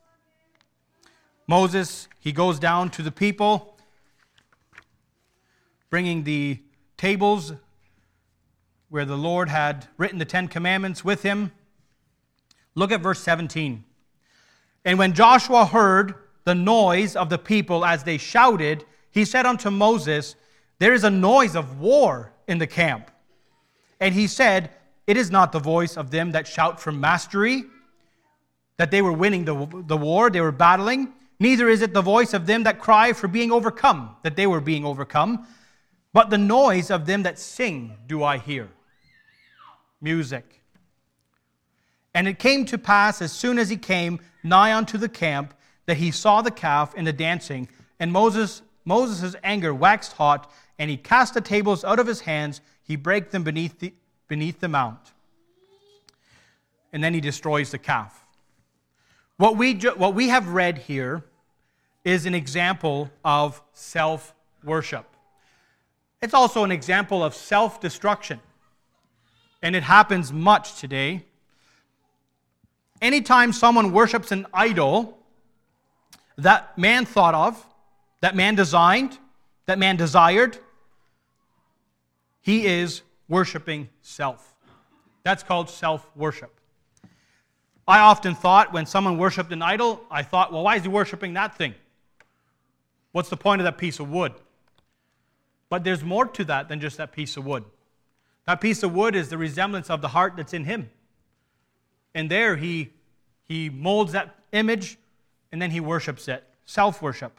Moses, he goes down to the people, bringing the tables where the Lord had written the Ten Commandments with him. Look at verse seventeen. And when Joshua heard the noise of the people as they shouted, he said unto Moses, There is a noise of war in the camp. And he said, It is not the voice of them that shout for mastery, that they were winning the, the war, they were battling. Neither is it the voice of them that cry for being overcome, that they were being overcome. But the noise of them that sing do I hear. Music. And it came to pass, as soon as he came nigh unto the camp, that he saw the calf and the dancing. And Moses Moses' anger waxed hot, and he cast the tables out of his hands. He brake them beneath the, beneath the mount. And then he destroys the calf. What we, ju- what we have read here is an example of self-worship. It's also an example of self-destruction. And it happens much today. Anytime someone worships an idol that man thought of, that man designed, that man desired, he is worshiping self. That's called self-worship. I often thought when someone worshipped an idol, I thought, well, why is he worshiping that thing? What's the point of that piece of wood? But there's more to that than just that piece of wood. That piece of wood is the resemblance of the heart that's in him. And there he, he molds that image, and then he worships it. Self-worship.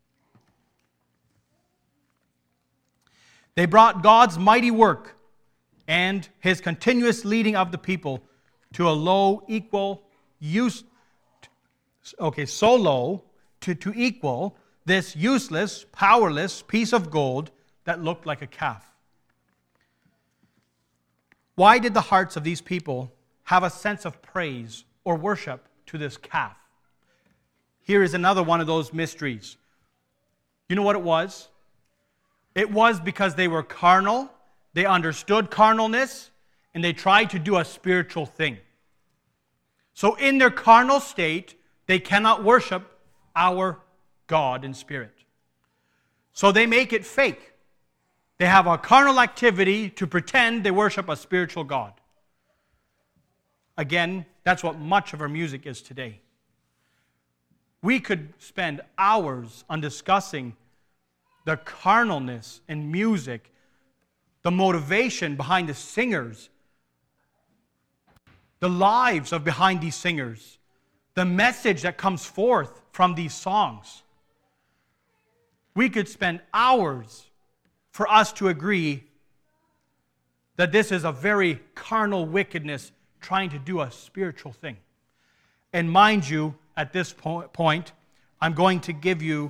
They brought God's mighty work and his continuous leading of the people to a low, equal use, okay, so low to, to equal this useless, powerless piece of gold that looked like a calf. Why did the hearts of these people have a sense of praise or worship to this calf? Here is another one of those mysteries. You know what it was? It was because they were carnal, they understood carnalness, and they tried to do a spiritual thing. So in their carnal state, they cannot worship our God in spirit. So they make it fake. They have a carnal activity to pretend they worship a spiritual God. Again, that's what much of our music is today. We could spend hours on discussing the carnalness in music, the motivation behind the singers, the lives of behind these singers, the message that comes forth from these songs. We could spend hours for us to agree that this is a very carnal wickedness trying to do a spiritual thing. And mind you, at this point, I'm going to give you,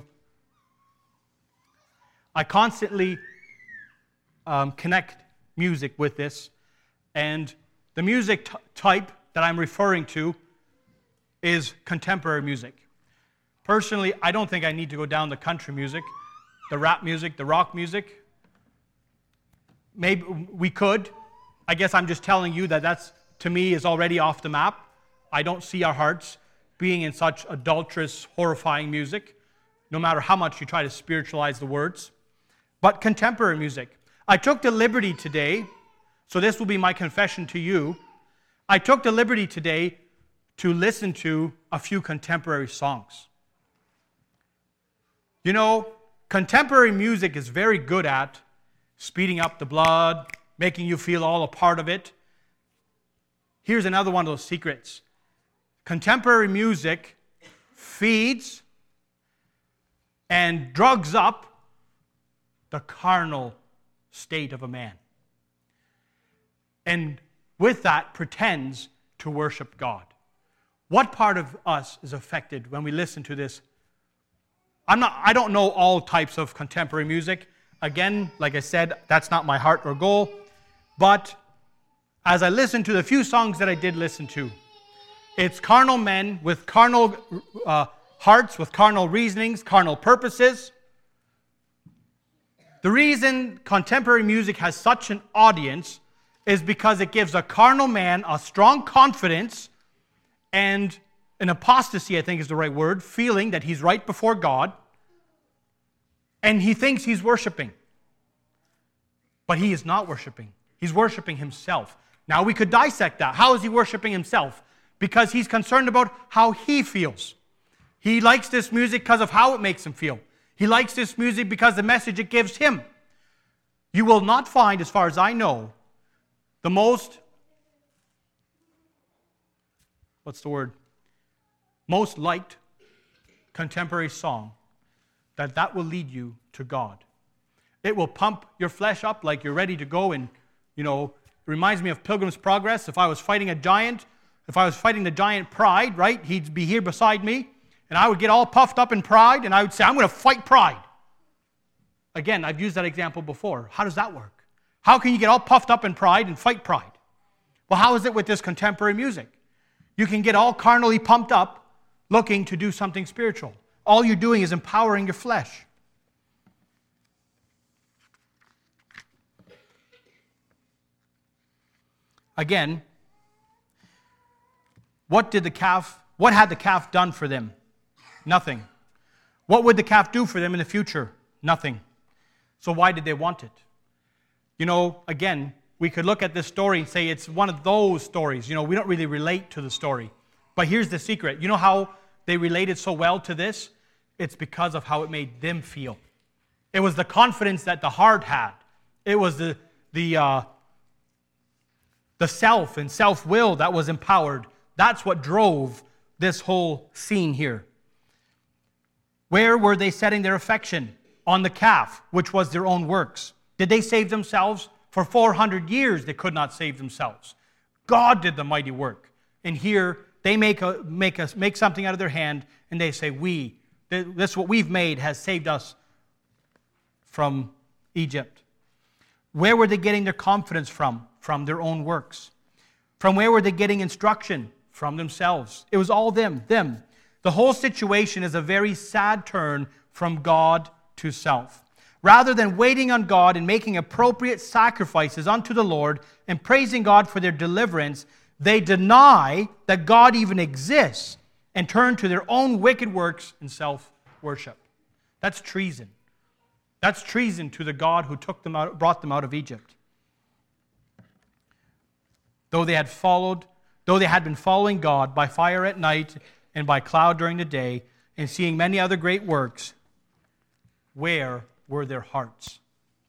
I constantly um, connect music with this, and the music t- type that I'm referring to is contemporary music. Personally, I don't think I need to go down the country music, the rap music, the rock music. Maybe we could. I guess I'm just telling you that that's, to me, is already off the map. I don't see our hearts being in such adulterous, horrifying music, no matter how much you try to spiritualize the words. But contemporary music. I took the liberty today, so this will be my confession to you. I took the liberty today to listen to a few contemporary songs. You know, contemporary music is very good at speeding up the blood, making you feel all a part of it. Here's another one of those secrets. Contemporary music feeds and drugs up the carnal state of a man. And with that, pretends to worship God. What part of us is affected when we listen to this? I'm not, I don't know all types of contemporary music. Again, like I said, that's not my heart or goal. But as I listened to the few songs that I did listen to, it's carnal men with carnal uh, hearts, with carnal reasonings, carnal purposes. The reason contemporary music has such an audience is because it gives a carnal man a strong confidence and an apostasy, I think is the right word, feeling that he's right before God, and he thinks he's worshiping. But he is not worshiping. He's worshiping himself. Now we could dissect that. How is he worshiping himself? Because he's concerned about how he feels. He likes this music because of how it makes him feel. He likes this music because of the message it gives him. You will not find, as far as I know, the most, what's the word? Most liked contemporary song that that will lead you to God. It will pump your flesh up like you're ready to go, and, you know, it reminds me of Pilgrim's Progress. If I was fighting a giant, if I was fighting the giant pride, right, he'd be here beside me, and I would get all puffed up in pride, and I would say, I'm going to fight pride. Again, I've used that example before. How does that work? How can you get all puffed up in pride and fight pride? Well, how is it with this contemporary music? You can get all carnally pumped up looking to do something spiritual. All you're doing is empowering your flesh. Again, what did the calf, what had the calf done for them? Nothing. What would the calf do for them in the future? Nothing. So why did they want it? You know, again, we could look at this story and say it's one of those stories. You know, we don't really relate to the story. But here's the secret. You know how they related so well to this? It's because of how it made them feel. It was the confidence that the heart had. It was the, the, uh, the self and self-will that was empowered. That's what drove this whole scene here. Where were they setting their affection? On the calf, which was their own works. Did they save themselves? For four hundred years, they could not save themselves. God did the mighty work. And here, they make, a, make, us, make something out of their hand, and they say, we, this what we've made has saved us from Egypt. Where were they getting their confidence from? From their own works. From where were they getting instruction? From themselves. It was all them, them. The whole situation is a very sad turn from God to self. Rather than waiting on God and making appropriate sacrifices unto the Lord and praising God for their deliverance, they deny that God even exists and turn to their own wicked works and self-worship. That's treason. That's treason to the God who took them out, brought them out of Egypt. Though they had followed, though they had been following God by fire at night and by cloud during the day, and seeing many other great works, where were their hearts?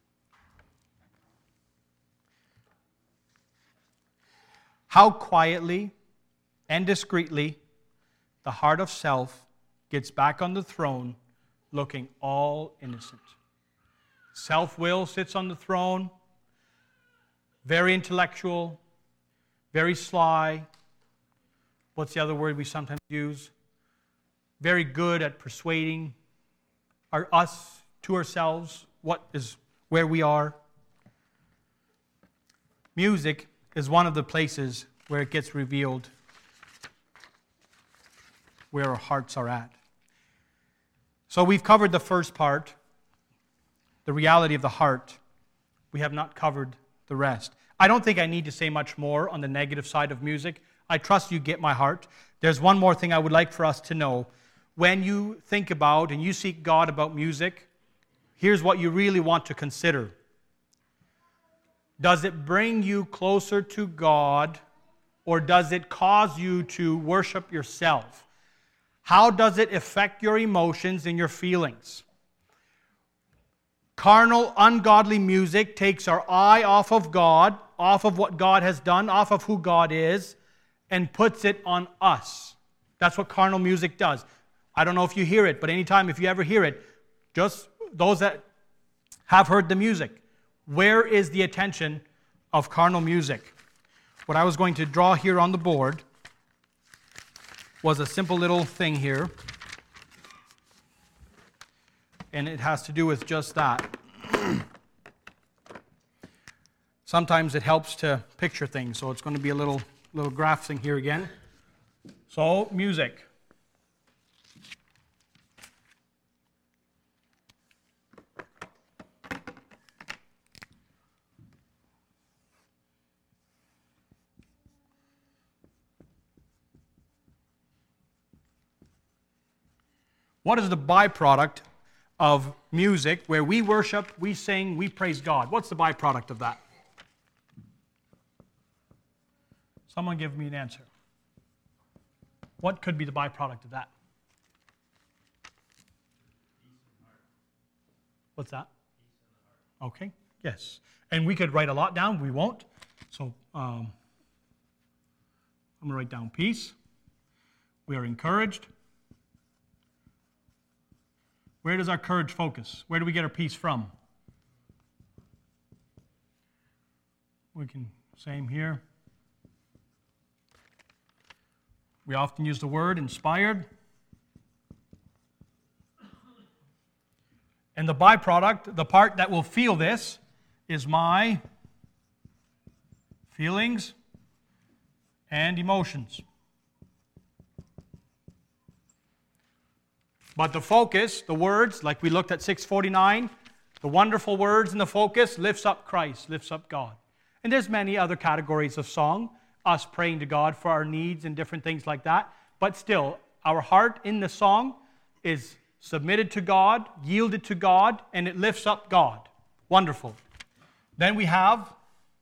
How quietly and discreetly the heart of self gets back on the throne, looking all innocent. Self-will sits on the throne, very intellectual, very sly. What's the other word we sometimes use? Very good at persuading our, us to ourselves, what is where we are. Music is one of the places where it gets revealed where our hearts are at. So we've covered the first part, the reality of the heart. We have not covered the rest. I don't think I need to say much more on the negative side of music. I trust you get my heart. There's one more thing I would like for us to know. When you think about and you seek God about music, here's what you really want to consider. Does it bring you closer to God, or does it cause you to worship yourself? How does it affect your emotions and your feelings? Carnal, ungodly music takes our eye off of God, off of what God has done, off of who God is, and puts it on us. That's what carnal music does. I don't know if you hear it, but anytime, if you ever hear it, just those that have heard the music, where is the attention of carnal music? What I was going to draw here on the board was a simple little thing here, and it has to do with just that. Sometimes it helps to picture things, so it's going to be a little little graph thing here again. So, music. What is the byproduct of music where we worship, we sing, we praise God? What's the byproduct of that? Someone give me an answer. What could be the byproduct of that? What's that? Okay, yes. And we could write a lot down. We won't. So um, I'm going to write down peace. We are encouraged. Where does our courage focus? Where do we get our peace from? We can, same here. We often use the word inspired. And the byproduct, the part that will feel this, is my feelings and emotions. But the focus, the words, like we looked at six forty-nine, the wonderful words in the focus lifts up Christ, lifts up God. And there's many other categories of song, us praying to God for our needs and different things like that. But still, our heart in the song is submitted to God, yielded to God, and it lifts up God. Wonderful. Then we have,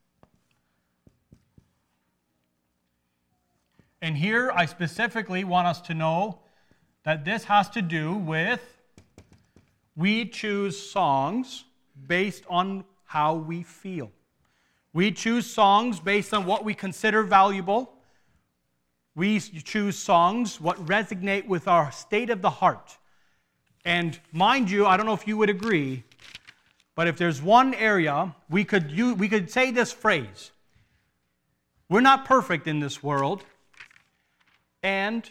and here I specifically want us to know that this has to do with, we choose songs based on how we feel. We choose songs based on what we consider valuable. We choose songs what resonate with our state of the heart. And mind you, I don't know if you would agree, but if there's one area, we could use, we could say this phrase: we're not perfect in this world, and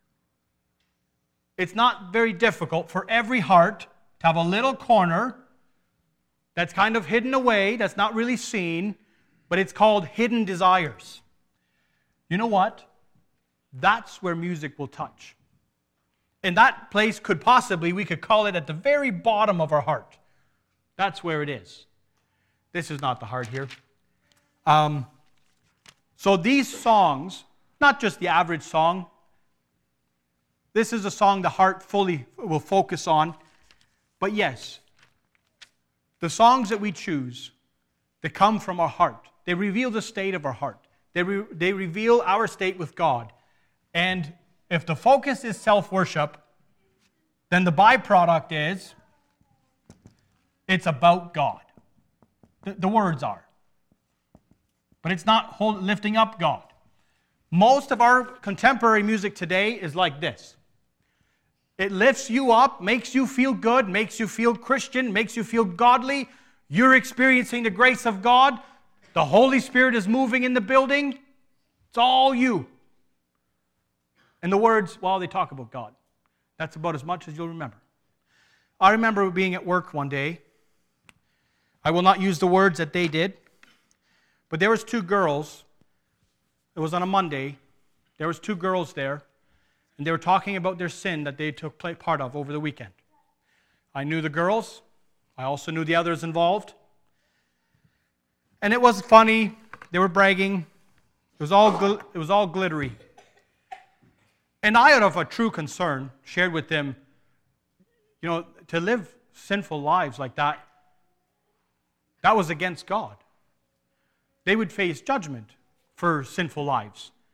it's not very difficult for every heart to have a little corner that's kind of hidden away, that's not really seen, but it's called hidden desires. You know what? That's where music will touch. And that place could possibly, we could call it at the very bottom of our heart. That's where it is. This is not the heart here. Um, so these songs, not just the average song, this is a song the heart fully will focus on. But yes, the songs that we choose, they come from our heart. They reveal the state of our heart. They, re- they reveal our state with God. And if the focus is self-worship, then the byproduct is it's about God. The, the words are. But it's not hold, lifting up God. Most of our contemporary music today is like this. It lifts you up, makes you feel good, makes you feel Christian, makes you feel godly. You're experiencing the grace of God. The Holy Spirit is moving in the building. It's all you. And the words, well, they talk about God. That's about as much as you'll remember. I remember being at work one day. I will not use the words that they did, but there was two girls. It was on a Monday. There was two girls there, and they were talking about their sin that they took part of over the weekend. I knew the girls. I also knew the others involved. And it was funny. They were bragging. It was all, gl- it was all glittery. And I, out of a true concern, shared with them, you know, to live sinful lives like that, that was against God. They would face judgment for sinful lives.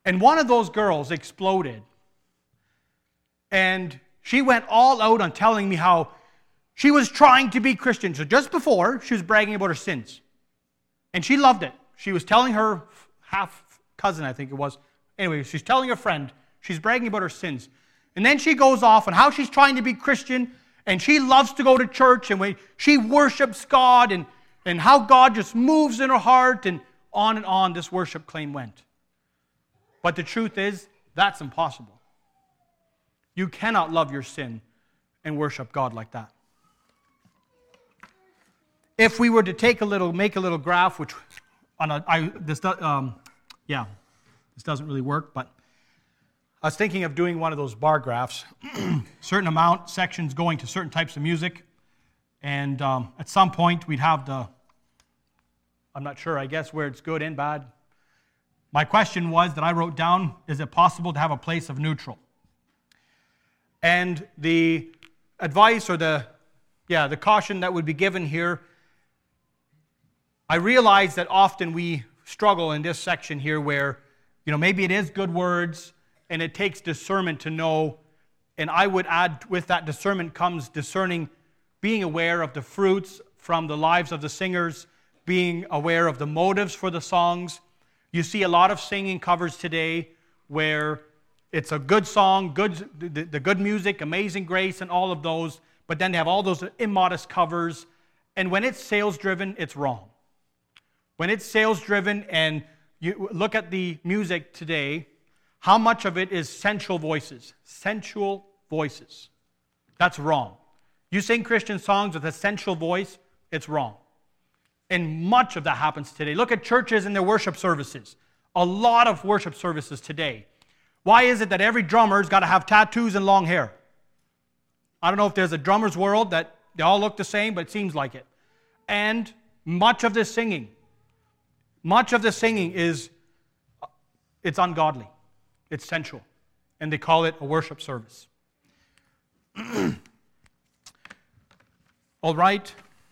And one of those girls exploded. And she went all out on telling me how she was trying to be Christian. So just before, she was bragging about her sins. And she loved it. She was telling her half cousin, I think it was. Anyway, she's telling her friend, she's bragging about her sins. And then she goes off on how she's trying to be Christian, and she loves to go to church, and when she worships God, and, and how God just moves in her heart, and on and on this worship claim went. But the truth is, that's impossible. You cannot love your sin and worship God like that. If we were to take a little, make a little graph, which on a, I, this, um, yeah, this doesn't really work, but I was thinking of doing one of those bar graphs, certain amount, sections going to certain types of music, and um, at some point we'd have the, I'm not sure, I guess, where it's good and bad. My question was that I wrote down, is it possible to have a place of neutral? And the advice or the, yeah, the caution that would be given here, I realize that often we struggle in this section here where, you know, maybe it is good words and it takes discernment to know, and I would add with that discernment comes discerning, being aware of the fruits from the lives of the singers, being aware of the motives for the songs. You see a lot of singing covers today where it's a good song, good the, the good music, Amazing Grace, and all of those, but then they have all those immodest covers, and when it's sales-driven, it's wrong. When it's sales-driven and you look at the music today, how much of it is sensual voices? Sensual voices. That's wrong. You sing Christian songs with a sensual voice, it's wrong. And much of that happens today. Look at churches and their worship services. A lot of worship services today. Why is it that every drummer's got to have tattoos and long hair? I don't know if there's a drummer's world that they all look the same, but it seems like it. And much of this singing, much of the singing is, it's ungodly. It's sensual. And they call it a worship service. All right.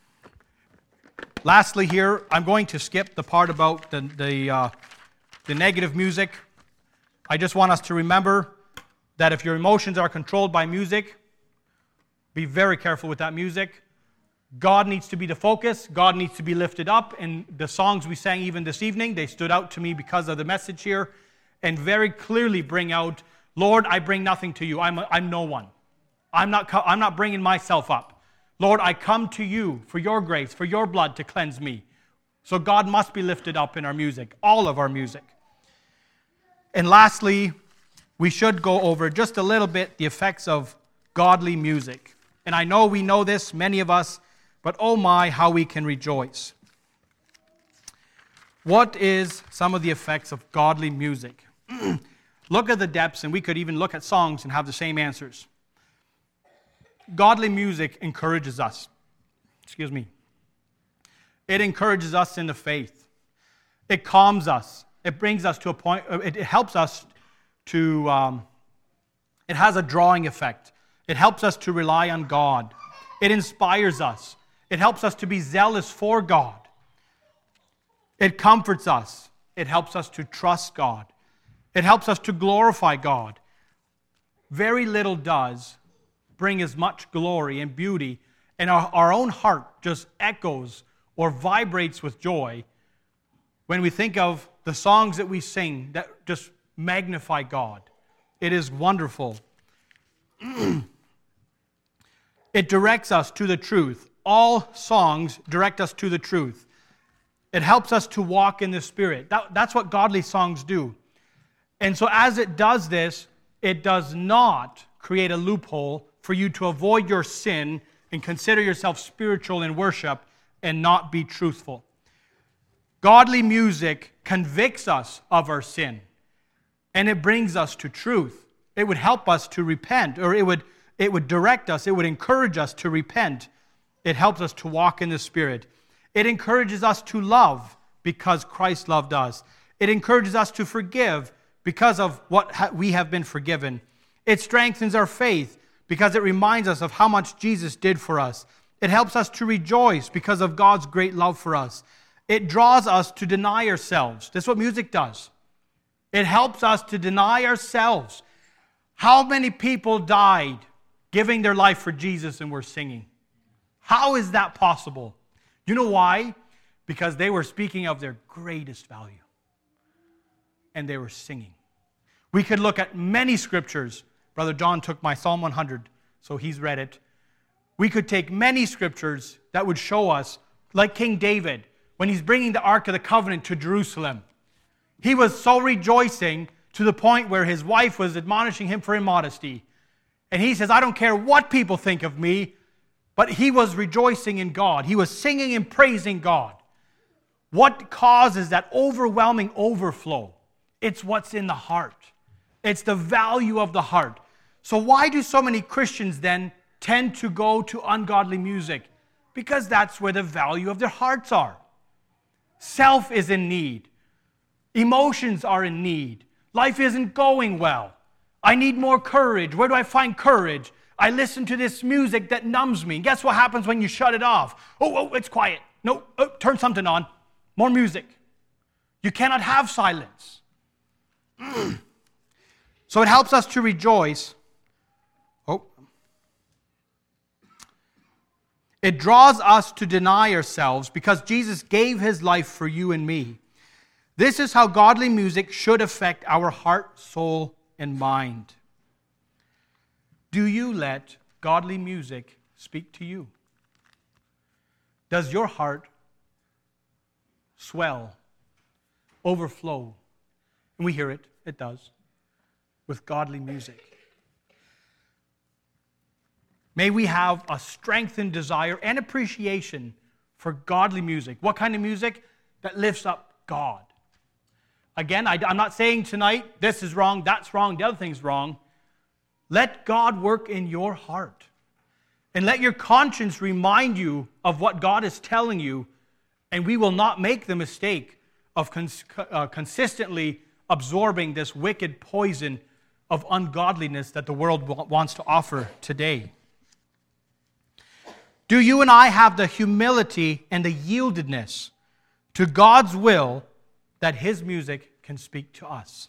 Lastly here, I'm going to skip the part about the, the, uh, the negative music. I just want us to remember that if your emotions are controlled by music, be very careful with that music. God needs to be the focus. God needs to be lifted up. And the songs we sang even this evening, they stood out to me because of the message here and very clearly bring out, Lord, I bring nothing to you. I'm, a, I'm no one. I'm not, I'm not bringing myself up. Lord, I come to you for your grace, for your blood to cleanse me. So God must be lifted up in our music, all of our music. And lastly, we should go over just a little bit the effects of godly music. And I know we know this, many of us, but oh my, how we can rejoice. What is some of the effects of godly music? Look at the depths, and we could even look at songs and have the same answers. Godly music encourages us. Excuse me. It encourages us in the faith. It calms us. It brings us to a point, it helps us to, um, it has a drawing effect. It helps us to rely on God. It inspires us. It helps us to be zealous for God. It comforts us. It helps us to trust God. It helps us to glorify God. Very little does bring as much glory and beauty, and our, our own heart just echoes or vibrates with joy when we think of the songs that we sing that just magnify God. It is wonderful. It directs us to the truth. All songs direct us to the truth. It helps us to walk in the Spirit. That, that's what godly songs do. And so as it does this, it does not create a loophole for you to avoid your sin and consider yourself spiritual in worship and not be truthful. Godly music convicts us of our sin, and it brings us to truth. It would help us to repent, or it would, it would direct us, it would encourage us to repent. It helps us to walk in the Spirit. It encourages us to love because Christ loved us. It encourages us to forgive because of what we have been forgiven. It strengthens our faith because it reminds us of how much Jesus did for us. It helps us to rejoice because of God's great love for us. It draws us to deny ourselves. That's what music does. It helps us to deny ourselves. How many people died giving their life for Jesus and were singing? How is that possible? You know why? Because they were speaking of their greatest value. And they were singing. We could look at many scriptures. Brother John took my Psalm one hundred, so he's read it. We could take many scriptures that would show us, like King David, when he's bringing the Ark of the Covenant to Jerusalem. He was so rejoicing to the point where his wife was admonishing him for immodesty. And he says, I don't care what people think of me, but he was rejoicing in God. He was singing and praising God. What causes that overwhelming overflow? It's what's in the heart. It's the value of the heart. So why do so many Christians then tend to go to ungodly music? Because that's where the value of their hearts are. Self is in need. Emotions are in need. Life isn't going well. I need more courage. Where do I find courage? I listen to this music that numbs me. Guess what happens when you shut it off? Oh, oh, it's quiet. No, oh, turn something on. More music. You cannot have silence. So it helps us to rejoice. Oh. It draws us to deny ourselves because Jesus gave his life for you and me. This is how godly music should affect our heart, soul, and mind. Do you let godly music speak to you? Does your heart swell, overflow? And we hear it, it does, with godly music. May we have a strengthened desire and appreciation for godly music. What kind of music? That lifts up God. Again, I, I'm not saying tonight, this is wrong, that's wrong, the other thing's wrong. Let God work in your heart. And let your conscience remind you of what God is telling you. And we will not make the mistake of cons- uh, consistently absorbing this wicked poison of ungodliness that the world w- wants to offer today. Do you and I have the humility and the yieldedness to God's will that his music can speak to us?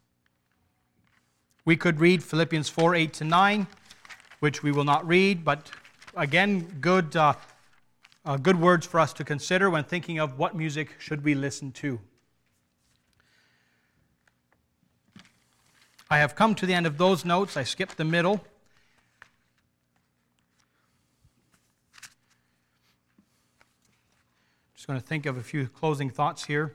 We could read Philippians four, eight to nine, which we will not read, but again, good, uh, uh, good words for us to consider when thinking of what music should we listen to. I have come to the end of those notes. I skipped the middle. Just going to think of a few closing thoughts here.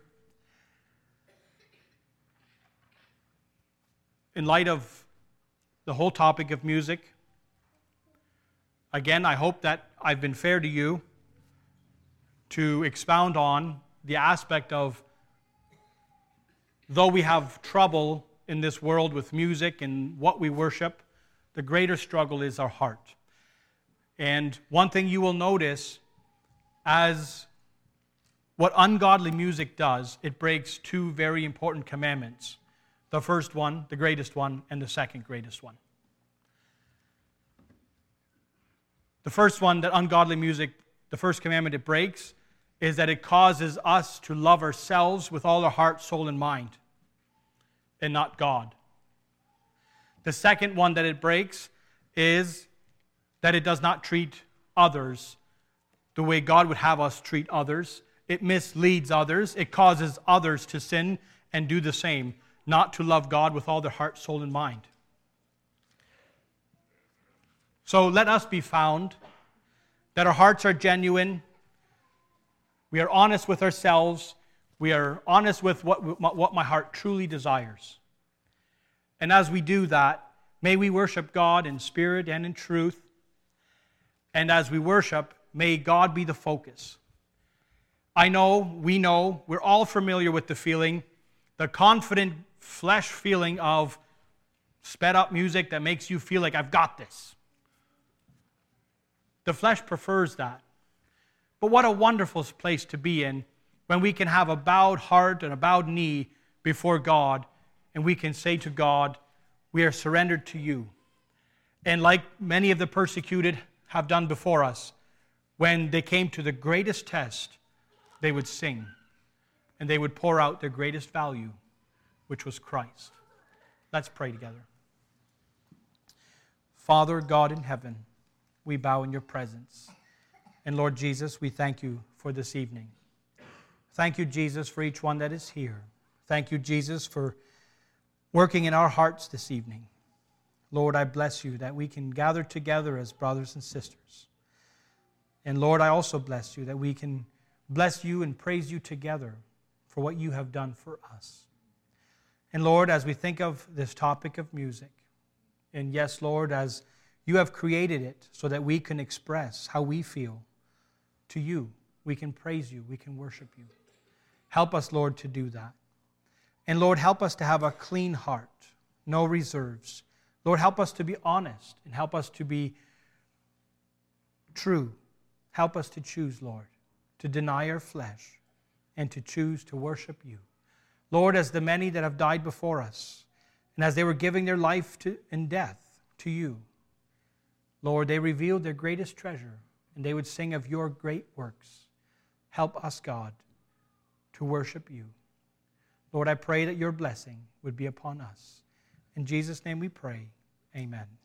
In light of the whole topic of music, again, I hope that I've been fair to you to expound on the aspect of, though we have trouble in this world with music and what we worship, the greater struggle is our heart. And one thing you will notice, as what ungodly music does, it breaks two very important commandments. The first one, the greatest one, and the second greatest one. The first one, that ungodly music, the first commandment it breaks, is that it causes us to love ourselves with all our heart, soul, and mind, and not God. The second one that it breaks is that it does not treat others the way God would have us treat others. It misleads others. It causes others to sin and do the same, not to love God with all their heart, soul, and mind. So let us be found that our hearts are genuine. We are honest with ourselves. We are honest with what, what my heart truly desires. And as we do that, may we worship God in spirit and in truth. And as we worship, may God be the focus. I know, we know, we're all familiar with the feeling, the confident flesh feeling of sped up music that makes you feel like I've got this. The flesh prefers that. But what a wonderful place to be in when we can have a bowed heart and a bowed knee before God, and we can say to God, we are surrendered to you. And like many of the persecuted have done before us, when they came to the greatest test, they would sing, and they would pour out their greatest value, which was Christ. Let's pray together. Father, God in heaven, we bow in your presence. And Lord Jesus, we thank you for this evening. Thank you, Jesus, for each one that is here. Thank you, Jesus, for working in our hearts this evening. Lord, I bless you that we can gather together as brothers and sisters. And Lord, I also bless you that we can bless you and praise you together for what you have done for us. And Lord, as we think of this topic of music, and yes, Lord, as you have created it so that we can express how we feel to you, we can praise you, we can worship you. Help us, Lord, to do that. And Lord, help us to have a clean heart, no reserves. Lord, help us to be honest and help us to be true. Help us to choose, Lord, to deny our flesh and to choose to worship you. Lord, as the many that have died before us, and as they were giving their life to, in death to you, Lord, they revealed their greatest treasure, and they would sing of your great works. Help us, God, to worship you. Lord, I pray that your blessing would be upon us. In Jesus' name we pray. Amen.